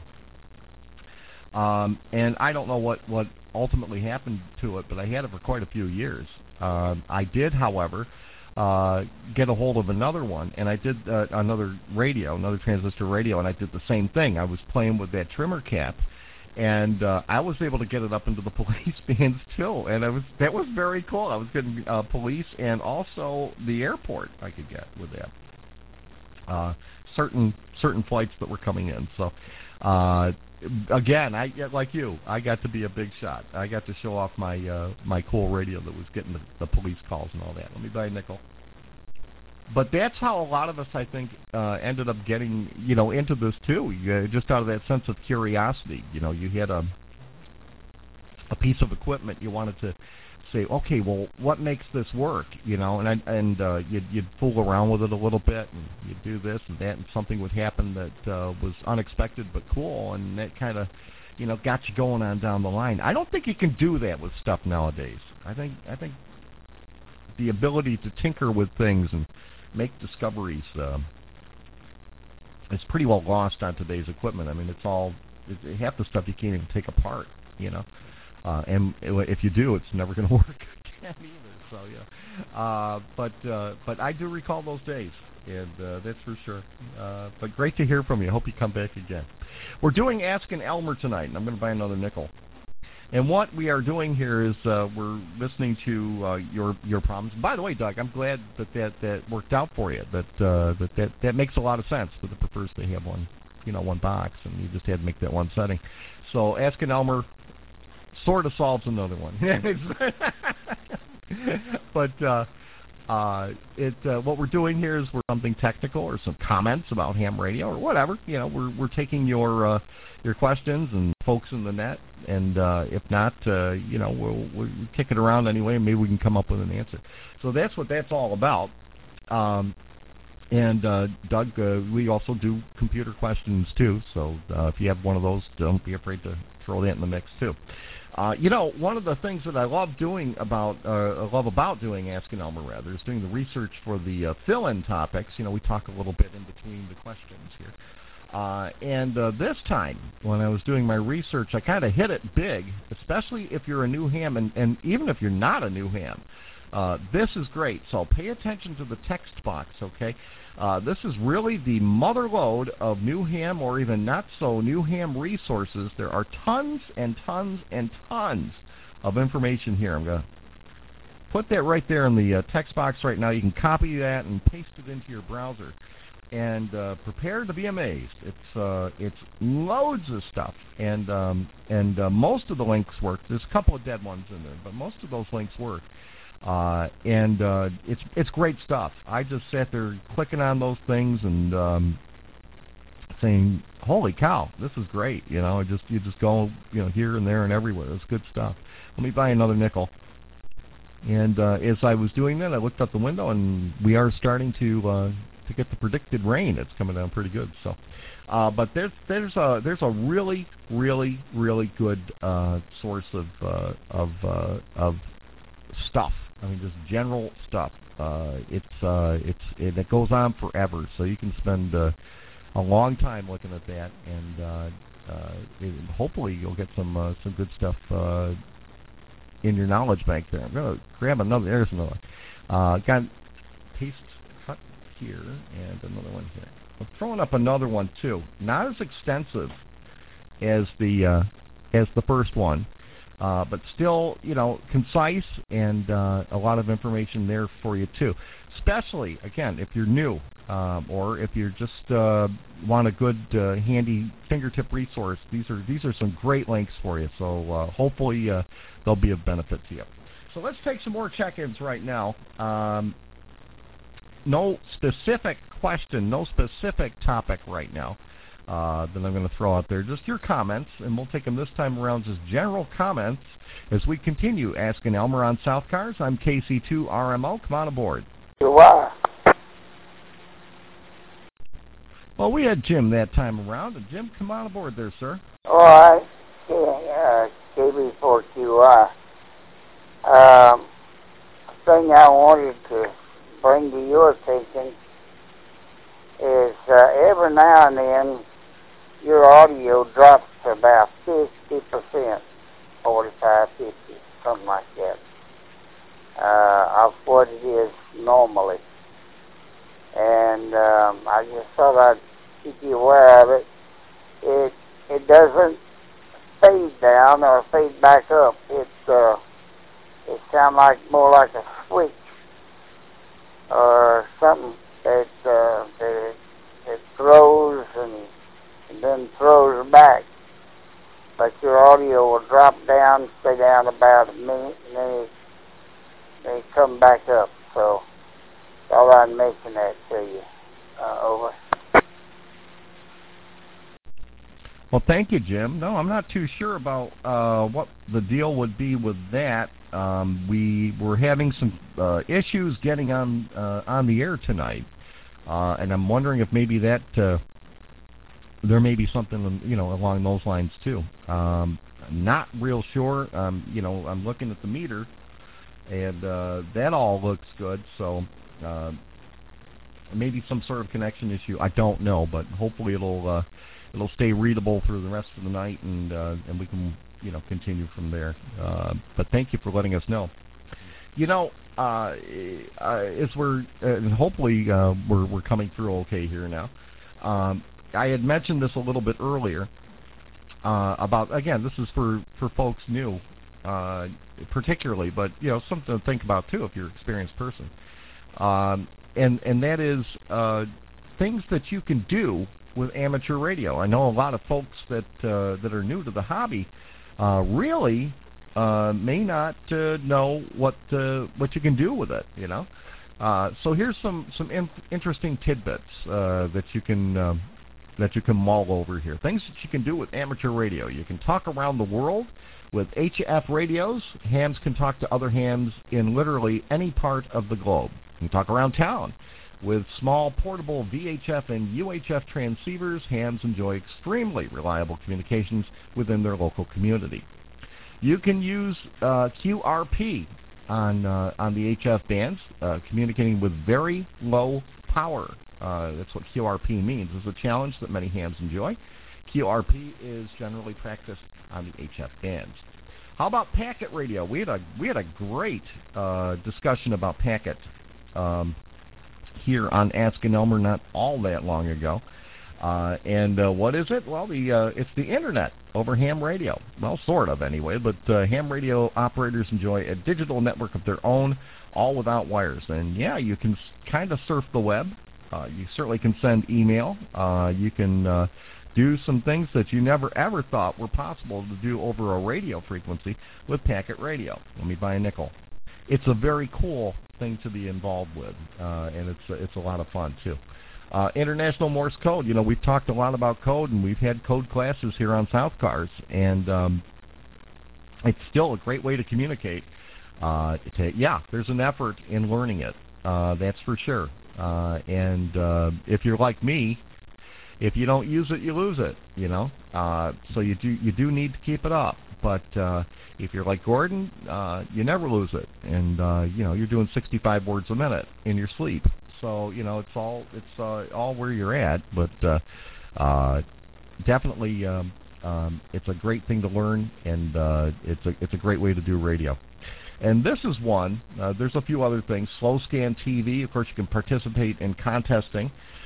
[SPEAKER 3] Um, and I don't know what, what ultimately happened to it, but I had it for quite a few years. Uh, I did, however, Uh, get a hold of another one, and I did uh, another radio, another transistor radio, and I did the same thing. I was playing with that trimmer cap, and uh, I was able to get it up into the police bands too, and I was that was very cool. I was getting uh, police and also the airport I could get with that. Uh, certain certain flights that were coming in. So uh, again, I like you, I got to be a big shot. I got to show off my uh, my cool radio that was getting the, the police calls and all that. Let me buy a nickel. But that's how a lot of us, I think, uh, ended up getting, you know, into this too. You, just out of that sense of curiosity. You know, you had a a piece of equipment you wanted to say, okay, well, what makes this work? You know, and I, and uh, you'd, you'd fool around with it a little bit, and you'd do this and that, and something would happen that uh, was unexpected but cool, and that kind of, you know, got you going on down the line. I don't think you can do that with stuff nowadays. I think I think the ability to tinker with things and make discoveries uh, is pretty well lost on today's equipment. I mean, it's all it, half the stuff you can't even take apart, you know. Uh, and if you do, it's never going to work again either. So yeah, uh, but uh, but I do recall those days, and uh, that's for sure. Uh, but great to hear from you. I hope you come back again. We're doing Ask an Elmer tonight, and I'm going to buy another nickel. And what we are doing here is uh, we're listening to uh, your your problems. And by the way, Doug, I'm glad that that, that worked out for you. That, uh, that that that makes a lot of sense. That it prefers to have one, you know, one box, and you just had to make that one setting. So Ask an Elmer sort of solves another one. But uh, uh, it uh, what we're doing here is we're something technical or some comments about ham radio or whatever. You know, we're we're taking your uh, your questions and folks in the net, and uh, if not, uh, you know, we'll we'll kick it around anyway, and maybe we can come up with an answer. So that's what that's all about. Um, and uh, Doug, uh, we also do computer questions too. So uh, if you have one of those, don't be afraid to throw that in the mix too. Uh, you know, one of the things that I love doing about, uh, I love about doing Ask an Elmer, rather, is doing the research for the uh, fill-in topics. You know, we talk a little bit in between the questions here. Uh, and uh, this time, when I was doing my research, I kind of hit it big, especially if you're a new ham, and, and even if you're not a new ham. Uh, this is great, so pay attention to the text box, okay? Uh, this is really the mother lode of new ham or even not so new ham resources. There are tons and tons and tons of information here. I'm going to put that right there in the uh, text box right now. You can copy that and paste it into your browser. And uh, prepare to be amazed. It's uh, it's loads of stuff, and um, and uh, most of the links work. There's a couple of dead ones in there, but most of those links work. Uh, and uh, it's it's great stuff. I just sat there clicking on those things and um, saying, "Holy cow, this is great!" You know, just you just go, you know, here and there and everywhere. It's good stuff. Let me buy another nickel. And uh, as I was doing that, I looked out the window, and we are starting to uh, to get the predicted rain. It's coming down pretty good. So, uh, but there's there's a there's a really really really good uh, source of uh, of uh, of stuff. I mean, just general stuff. Uh, it's uh, it's it, it goes on forever, so you can spend uh, a long time looking at that, and uh, uh, it, hopefully you'll get some uh, some good stuff uh, in your knowledge bank there. I'm gonna grab another. There's another. Uh, got paste cut here and another one here. I'm throwing up another one too. Not as extensive as the uh, as the first one, uh, but still, you know, concise and uh, a lot of information there for you too. Especially, again, if you're new um, or if you just uh, want a good, uh, handy fingertip resource. These are these are some great links for you. So uh, hopefully uh, they'll be of benefit to you. So let's take some more check-ins right now. Um, no specific question, no specific topic right now uh, that I'm going to throw out there. Just your comments, and we'll take them this time around as general comments as we continue asking Elmer on South Cars. I'm K C two R M O. Come on aboard.
[SPEAKER 9] You are.
[SPEAKER 3] Well, we had Jim that time around. And Jim, come on aboard there, sir.
[SPEAKER 9] All right. Yeah, uh, K B four Q R. Um, thing I wanted to bring to your attention is uh, every now and then your audio drops to about fifty percent, forty-five, fifty, something like that, uh, of what it is normally. And um, I just thought I'd keep you aware of it. It it doesn't fade down or fade back up. It uh, it sounds like more like a switch or something that uh, that it, it throws and, and then throws back. But your audio will drop down, stay down about a minute, and then it, then it come back up. So thought I'd mention that to you. Uh, over.
[SPEAKER 3] Well, thank you, Jim. No, I'm not too sure about uh, what the deal would be with that. Um, we were having some uh, issues getting on uh, on the air tonight, uh, and I'm wondering if maybe that uh, there may be something, you know, along those lines too. Um, not real sure. Um, you know, I'm looking at the meter, and uh, that all looks good. So uh, maybe some sort of connection issue. I don't know, but hopefully it'll. Uh, It'll stay readable through the rest of the night, and uh, and we can, you know, continue from there. Uh, but thank you for letting us know. You know, uh, uh, as we're uh, and hopefully uh, we're we're coming through okay here now. Um, I had mentioned this a little bit earlier uh, about, again, this is for for folks new, uh, particularly, but you know, something to think about too if you're an experienced person. Um, and and that is uh, things that you can do with amateur radio. I know a lot of folks that uh, that are new to the hobby uh, really uh, may not uh, know what uh, what you can do with it. You know, uh, so here's some some in interesting tidbits uh, that you can um, that you can mull over here. Things that you can do with amateur radio. You can talk around the world with H F radios. Hams can talk to other hams in literally any part of the globe. You can talk around town. With small portable V H F and U H F transceivers, hams enjoy extremely reliable communications within their local community. You can use uh, Q R P on uh, on the H F bands, uh, communicating with very low power. Uh, that's what Q R P means. It's a challenge that many hams enjoy. Q R P is generally practiced on the H F bands. How about packet radio? We had a we had a great uh, discussion about packet. Um, here on Askin' Elmer not all that long ago. Uh, and uh, what is it? Well, the uh, it's the internet over ham radio. Well, sort of anyway, but uh, ham radio operators enjoy a digital network of their own, all without wires. And yeah, you can kind of surf the web. Uh, you certainly can send email. Uh, you can uh, do some things that you never ever thought were possible to do over a radio frequency with packet radio. Let me buy a nickel. It's a very cool thing to be involved with, uh, and it's it's a lot of fun too. Uh, International Morse code. You know, we've talked a lot about code, and we've had code classes here on South Cars, and um, it's still a great way to communicate. Uh, to, yeah, there's an effort in learning it. Uh, that's for sure. Uh, and uh, if you're like me, if you don't use it, you lose it. You know, uh, so you do you do need to keep it up. But uh, if you're like Gordon, uh, you never lose it, and uh, you know you're doing sixty-five words a minute in your sleep. So you know it's all it's uh, all where you're at. But uh, uh, definitely, um, um, it's a great thing to learn, and uh, it's a it's a great way to do radio. And this is one. Uh, there's a few other things. Slow Scan T V. Of course, you can participate in contesting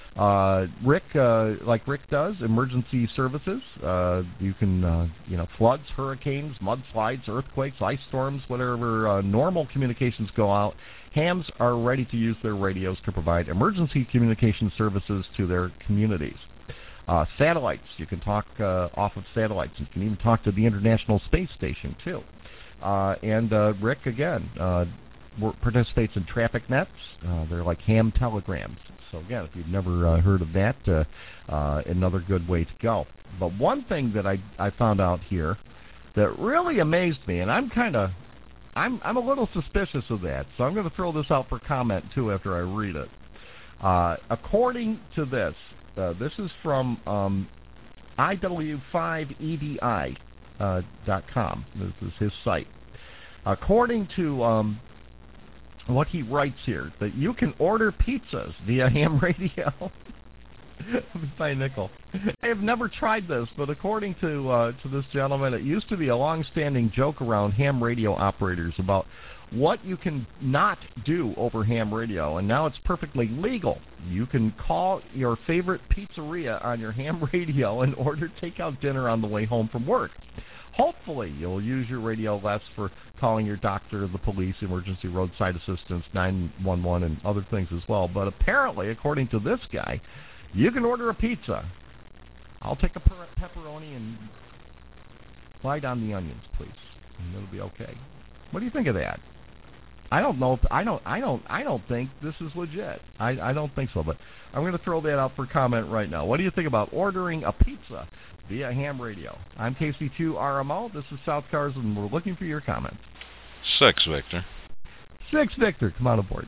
[SPEAKER 3] Uh, Rick, uh, like Rick does, emergency services. Uh, you can, uh, you know, floods, hurricanes, mudslides, earthquakes, ice storms, whatever uh, normal communications go out. Hams are ready to use their radios to provide emergency communication services to their communities. Uh, satellites, you can talk uh, off of satellites. You can even talk to the International Space Station, too. Uh, and uh, Rick, again, uh, participates in traffic nets. Uh, they're like ham telegrams. So, again, if you've never uh, heard of that, uh, uh, another good way to go. But one thing that I, I found out here that really amazed me, and I'm kind of, I'm, I'm a little suspicious of that, so I'm going to throw this out for comment, too, after I read it. Uh, according to this, uh, this is from um, I W five E D I dot com. This is his site. According to um, what he writes here, that you can order pizzas via ham radio. By nickel. I have never tried this, but according to uh, to this gentleman, it used to be a long-standing joke around ham radio operators about what you can not do over ham radio, and now it's perfectly legal. You can call your favorite pizzeria on your ham radio and order takeout dinner on the way home from work. Hopefully, you'll use your radio less for calling your doctor, the police, emergency roadside assistance, nine one one, and other things as well. But apparently, according to this guy, you can order a pizza. I'll take a per- pepperoni and slide on the onions, please, and it'll be okay. What do you think of that? I don't know. If, I don't. I don't. I don't think this is legit. I, I don't think so. But I'm going to throw that out for comment right now. What do you think about ordering a pizza via ham radio? I'm K C two R M O. This is South Cars, and we're looking for your comments.
[SPEAKER 4] Six, Victor.
[SPEAKER 3] Six, Victor. Come on aboard.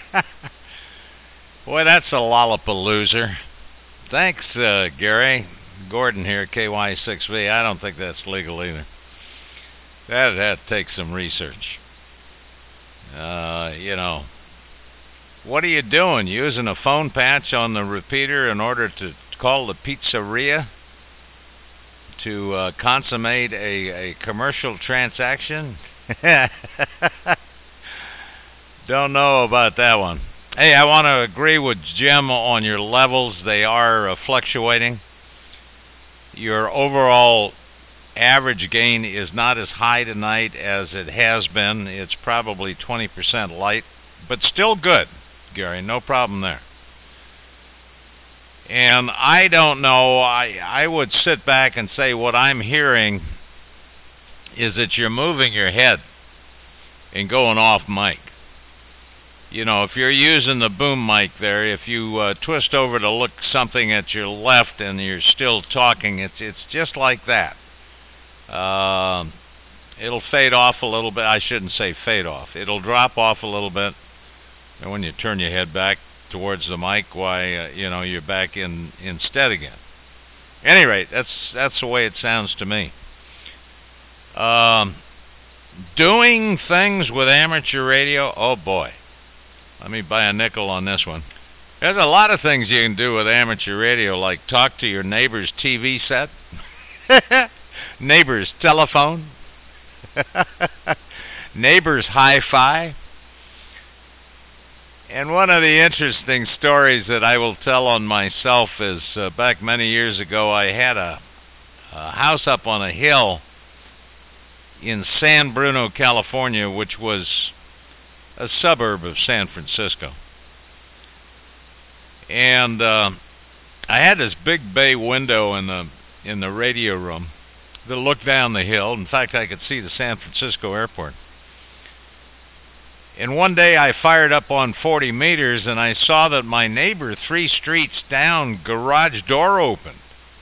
[SPEAKER 4] Boy, that's a lollapalooza. Thanks, uh, Gary. Gordon here, K Y six V. I don't think that's legal either. That'd have to take some research. Uh, you know, what are you doing? Using a phone patch on the repeater in order to call the pizzeria to uh, consummate a, a commercial transaction? Don't know about that one. Hey, I want to agree with Jim on your levels. They are uh, fluctuating. Your overall average gain is not as high tonight as it has been. It's probably twenty percent light, but still good, Gary. No problem there. And I don't know. I, I would sit back and say what I'm hearing is that you're moving your head and going off mic. You know, if you're using the boom mic there, if you uh, twist over to look something at your left and you're still talking, it's it's just like that. Uh, it'll fade off a little bit. I shouldn't say fade off. It'll drop off a little bit, and when you turn your head back towards the mic, why, uh, you know, you're back in instead again. At any rate, that's that's the way it sounds to me. Um, doing things with amateur radio, oh boy. Let me buy a nickel on this one. There's a lot of things you can do with amateur radio, like talk to your neighbor's T V set, neighbor's telephone, neighbor's hi-fi. And one of the interesting stories that I will tell on myself is uh, back many years ago, I had a, a house up on a hill in San Bruno, California, which was a suburb of San Francisco. And uh, I had this big bay window in the in the radio room that looked down the hill. In fact, I could see the San Francisco airport. And one day I fired up on forty meters and I saw that my neighbor three streets down, garage door opened.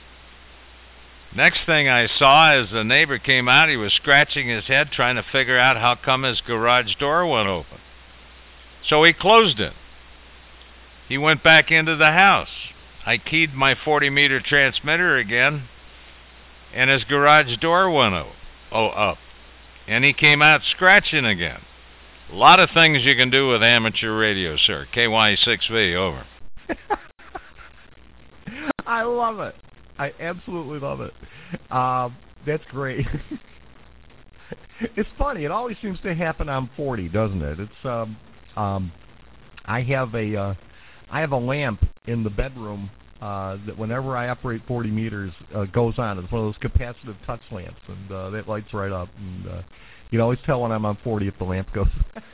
[SPEAKER 4] Next thing I saw as the neighbor came out, he was scratching his head trying to figure out how come his garage door went open. So he closed it. He went back into the house. I keyed my forty meter transmitter again, and his garage door went up. Oh, up. And he came out scratching again. A lot of things you can do with amateur radio, sir. K Y six V, over.
[SPEAKER 3] I love it. I absolutely love it. Um, that's great. It's funny. It always seems to happen on forty, doesn't it? It's um, um, I have a uh, I have a lamp in the bedroom uh, that whenever I operate forty meters uh, goes on. It's one of those capacitive touch lamps, and uh, that lights right up. And uh, you can always tell when I'm on forty if the lamp goes.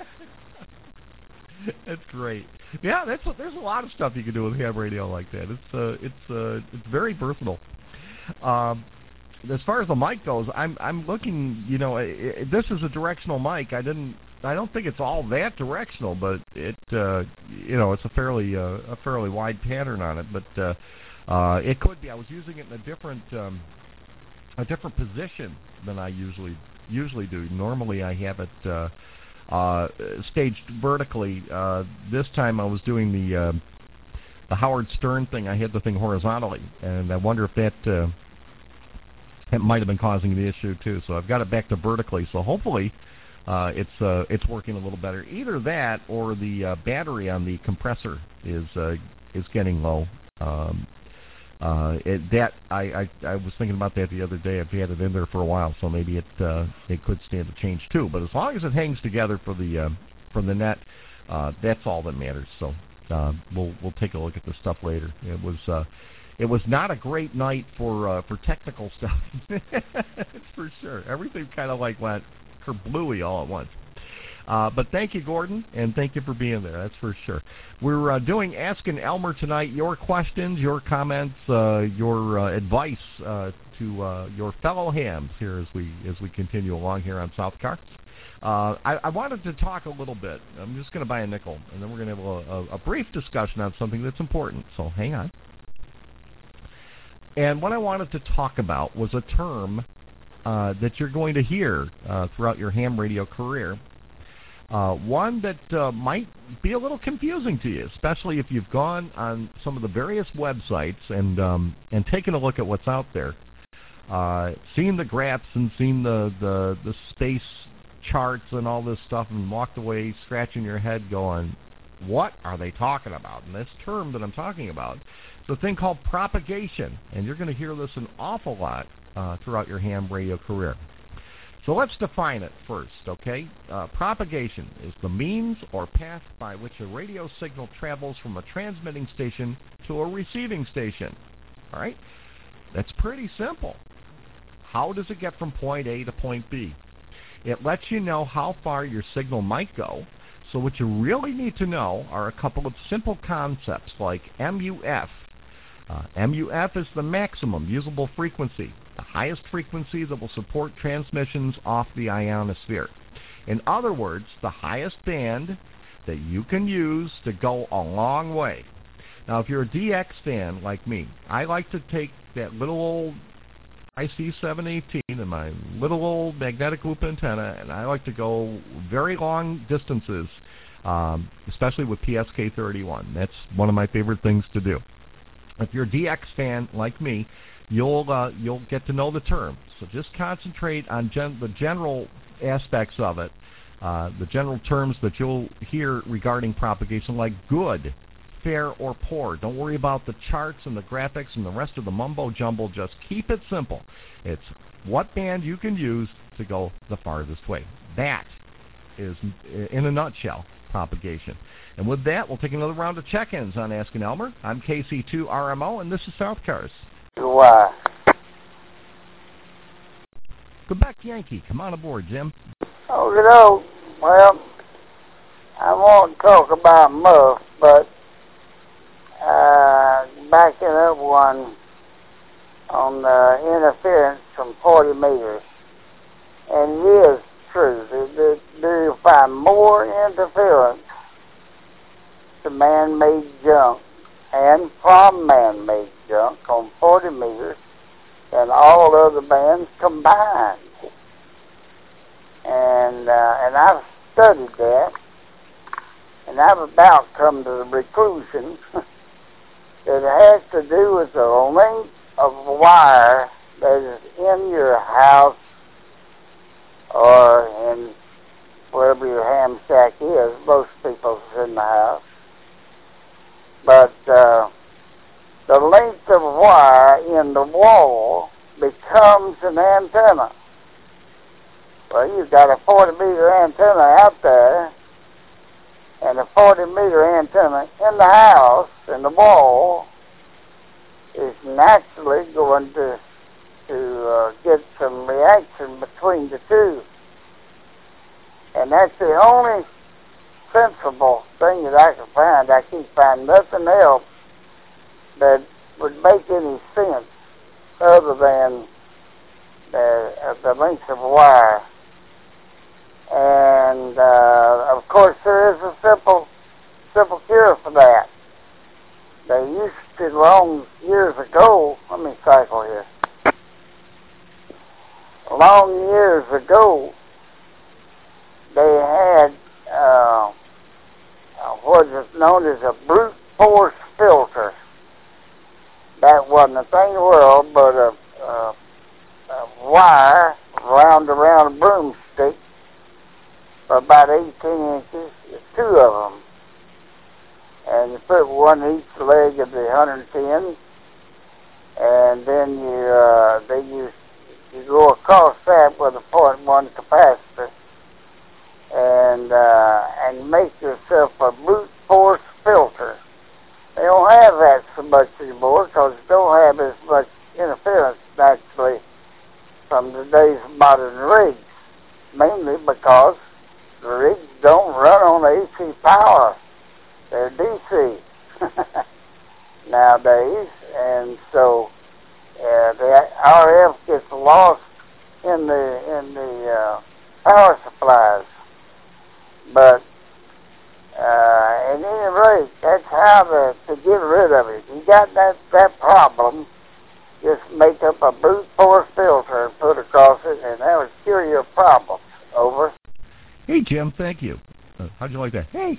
[SPEAKER 3] That's great. Yeah, that's what, there's a lot of stuff you can do with ham radio like that. It's uh, it's uh, it's very versatile. Um, as far as the mic goes, I'm I'm looking. You know, it, it, this is a directional mic. I didn't. I don't think it's all that directional, but it uh, you know it's a fairly uh, a fairly wide pattern on it. But uh, uh, it could be. I was using it in a different um, a different position than I usually usually do. Normally, I have it. Uh, Uh, staged vertically. Uh, this time I was doing the uh, the Howard Stern thing. I had the thing horizontally, and I wonder if that uh, that might have been causing the issue too. So I've got it back to vertically. So hopefully uh, it's uh, it's working a little better. Either that or the uh, battery on the compressor is uh, is getting low. Um, Uh, it, that I, I I was thinking about that the other day. I've had it in there for a while, so maybe it uh, it could stand a change too. But as long as it hangs together for the uh, from the net, uh, that's all that matters. So uh, we'll we'll take a look at this stuff later. It was uh, it was not a great night for uh, for technical stuff. That's for sure. Everything kind of like went kerblooey all at once. Uh, but thank you, Gordon, and thank you for being there. That's for sure. We're uh, doing Asking Elmer tonight. Your questions, your comments, uh, your uh, advice uh, to uh, your fellow hams here as we as we continue along here on South Car. Uh, I, I wanted to talk a little bit. I'm just going to buy a nickel, and then we're going to have a, a, a brief discussion on something that's important. So hang on. And what I wanted to talk about was a term uh, that you're going to hear uh, throughout your ham radio career. Uh, one that uh, might be a little confusing to you, especially if you've gone on some of the various websites and um, and taken a look at what's out there, uh, seen the graphs and seen the, the, the space charts and all this stuff and walked away scratching your head going, what are they talking about? And this term that I'm talking about is a thing called propagation, and you're going to hear this an awful lot uh, throughout your ham radio career. So let's define it first, okay? Uh, propagation is the means or path by which a radio signal travels from a transmitting station to a receiving station, all right? That's pretty simple. How does it get from point A to point B? It lets you know how far your signal might go, so what you really need to know are a couple of simple concepts like M U F. Uh, M U F is the maximum usable frequency, the highest frequency that will support transmissions off the ionosphere. In other words, the highest band that you can use to go a long way. Now, if you're a D X fan like me, I like to take that little old I C seven eighteen and my little old magnetic loop antenna, and I like to go very long distances, um, especially with P S K thirty-one. That's one of my favorite things to do. If you're a D X fan like me, you'll uh, you'll get to know the term. So just concentrate on gen the general aspects of it, uh, the general terms that you'll hear regarding propagation, like good, fair, or poor. Don't worry about the charts and the graphics and the rest of the mumbo jumbo. Just keep it simple. It's what band you can use to go the farthest way. That is, in a nutshell, propagation. And with that, we'll take another round of check-ins on Asking Elmer. I'm K C two R M O, and this is South Cars.
[SPEAKER 9] Why?
[SPEAKER 3] Quebec Yankee, come on aboard, Jim.
[SPEAKER 9] Oh, you know, well, I won't talk about Muff, but uh, backing up one on the interference from forty meters. And it is true. Do, do you find more interference to man-made junk and from man-made junk on forty meters than all other bands combined? And uh, and I've studied that, and I've about come to the conclusion that it has to do with the length of wire that is in your house or in wherever your ham shack is. Most people's in the house. But uh, the length of wire in the wall becomes an antenna. Well, you've got a forty meter antenna out there, and a forty meter antenna in the house, in the wall, is naturally going to to uh, get some reaction between the two. And that's the only sensible thing that I can find. I can't find nothing else that would make any sense other than the, uh, the length of wire. And, uh, of course, there is a simple, simple cure for that. They used to, long years ago, let me cycle here. Long years ago, they had uh, uh, what is known as a brute force filter. That wasn't a thing in the world, but a, a, a wire wound around a broomstick for about eighteen inches, two of them. And you put one in each leg of the one hundred ten, and then you uh, they use you go across that with a point one capacitor, and uh, and make yourself a brute force filter. They don't have that so much anymore because they don't have as much interference naturally from today's modern rigs, mainly because the rigs don't run on A C power. They're D C nowadays, and so uh, the R F gets lost in the in the uh, power supplies. But uh, at any rate, that's how to, to get rid of it. If you got that that problem, just make up a brute force filter and put across it, and that will cure your problems. Over.
[SPEAKER 3] Hey, Jim, thank you. Uh, how'd you like that? Hey!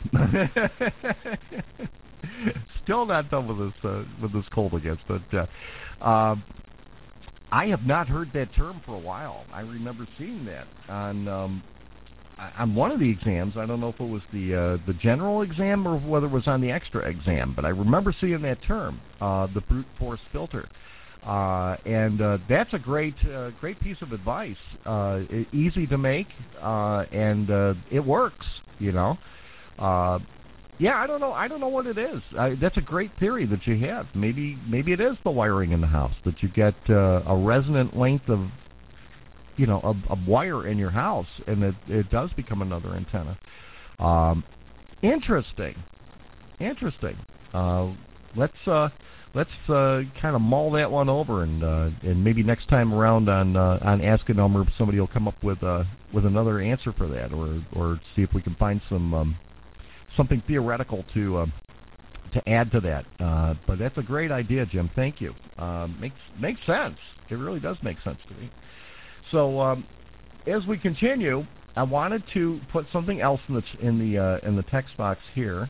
[SPEAKER 3] Still not done with this uh, with this cold again, but uh, uh, I have not heard that term for a while. I remember seeing that on um, on one of the exams. I don't know if it was the uh, the general exam or whether it was on the extra exam, but I remember seeing that term, uh, the brute force filter. Uh, and uh, that's a great, uh, great piece of advice. Uh, easy to make, uh, and uh, it works. You know, uh, yeah. I don't know. I don't know what it is. I, that's a great theory that you have. Maybe, maybe it is the wiring in the house that you get uh, a resonant length of, you know, of, of wire in your house, and it, it does become another antenna. Um, interesting. Interesting. Uh, let's. Uh, Let's uh, kind of mull that one over, and uh, and maybe next time around on uh, on Ask an Elmer, somebody will come up with uh, with another answer for that, or or see if we can find some um, something theoretical to uh, to add to that. Uh, but that's a great idea, Jim. Thank you. Uh, makes makes sense. It really does make sense to me. So um, as we continue, I wanted to put something else in the in the uh, in the text box here.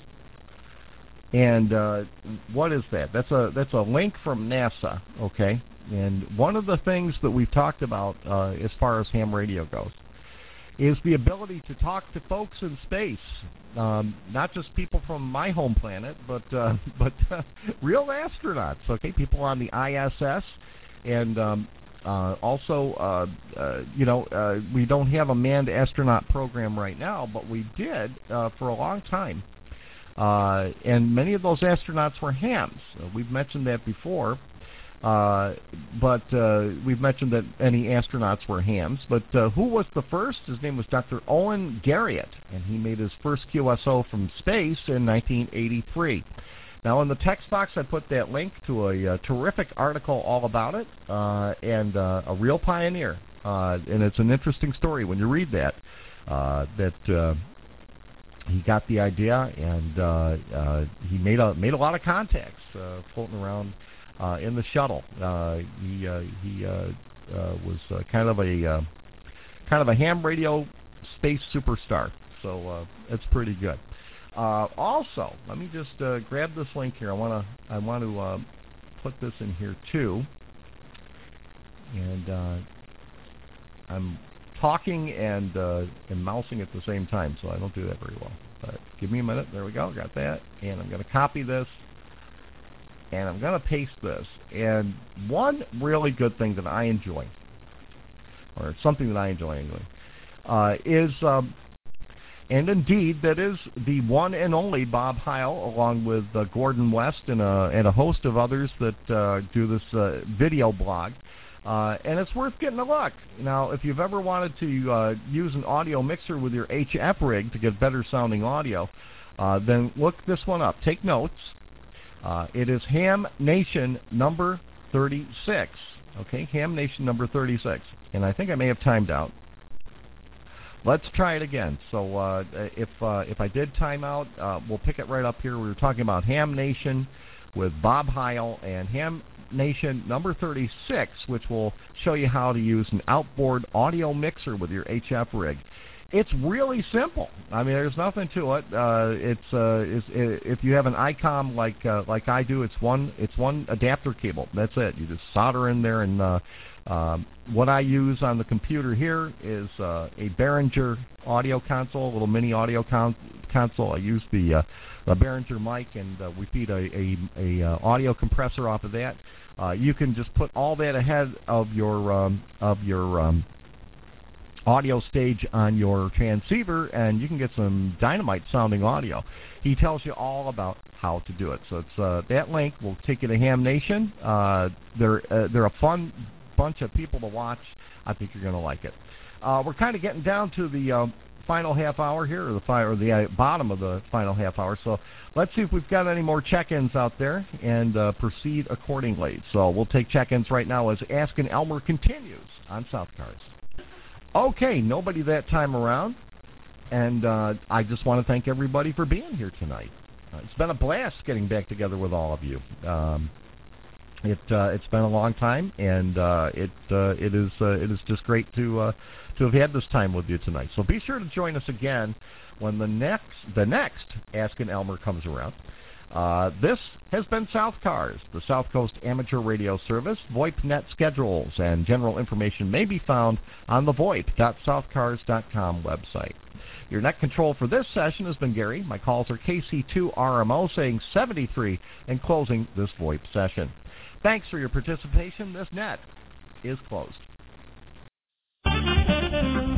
[SPEAKER 3] And uh, what is that? That's a that's a link from NASA, okay? And one of the things that we've talked about uh, as far as ham radio goes is the ability to talk to folks in space, um, not just people from my home planet, but uh, but uh, real astronauts, okay? People on the I S S, and um, uh, also, uh, uh, you know, uh, we don't have a manned astronaut program right now, but we did uh, for a long time. Uh, and many of those astronauts were hams. Uh, we've mentioned that before, uh, but uh, we've mentioned that any astronauts were hams. But uh, who was the first? His name was Doctor Owen Garriott, and he made his first Q S O from space in nineteen eighty-three. Now, in the text box, I put that link to a, a terrific article all about it, uh, and uh, a real pioneer. Uh, and it's an interesting story when you read that, uh, that... Uh, He got the idea, and uh, uh, he made a made a lot of contacts uh, floating around uh, in the shuttle. Uh, he uh, he uh, uh, was uh, kind of a uh, kind of a ham radio space superstar. So uh, it's pretty good. Uh, also, let me just uh, grab this link here. I want to I want to uh, put this in here too, and uh, I'm talking and uh, and mousing at the same time, so I don't do that very well. But give me a minute. There we go. Got that. And I'm going to copy this, and I'm going to paste this. And one really good thing that I enjoy, or something that I enjoy anyway, uh, is um, And indeed, that is the one and only Bob Heil, along with uh, Gordon West and a, and a host of others that uh, do this uh, video blog. Uh, and it's worth getting a look. Now, if you've ever wanted to uh, use an audio mixer with your H F rig to get better sounding audio, uh, then look this one up. Take notes. Uh, it is Ham Nation number thirty-six. Okay, Ham Nation number thirty-six. And I think I may have timed out. Let's try it again. So uh, if uh, if I did time out, uh, we'll pick it right up here. We were talking about Ham Nation with Bob Heil and Ham Nation number thirty-six, which will show you how to use an outboard audio mixer with your H F rig. It's really simple. I mean, there's nothing to it. Uh, it's, uh, it's if you have an I COM like uh, like I do, it's one it's one adapter cable. That's it. You just solder in there, and uh, uh, what I use on the computer here is uh, a Behringer audio console, a little mini audio con console. I use the uh, a Behringer mic, and uh, we feed a, a, a uh, audio compressor off of that. Uh, you can just put all that ahead of your um, of your um, audio stage on your transceiver, and you can get some dynamite sounding audio. He tells you all about how to do it. So it's uh, that link will take you to Ham Nation. Uh, they're uh, they're a fun bunch of people to watch. I think you're going to like it. Uh, we're kind of getting down to the uh, final half hour here, or the fi or the uh, bottom of the final half hour. So let's see if we've got any more check-ins out there, and uh, proceed accordingly. So we'll take check-ins right now as Askin Elmer continues on South Cars. Okay, nobody that time around, and uh, I just want to thank everybody for being here tonight. Uh, it's been a blast getting back together with all of you. Um, it uh, it's been a long time, and uh, it uh, it is uh, it is just great to uh, to have had this time with you tonight. So be sure to join us again when the next the next Askin Elmer comes around. Uh, this has been South Cars, the South Coast Amateur Radio Service. VoIP net schedules and general information may be found on the voip dot south cars dot com website. Your net control for this session has been Gary. My calls are K C two R M O saying seventy-three and closing this VoIP session. Thanks for your participation. This net is closed.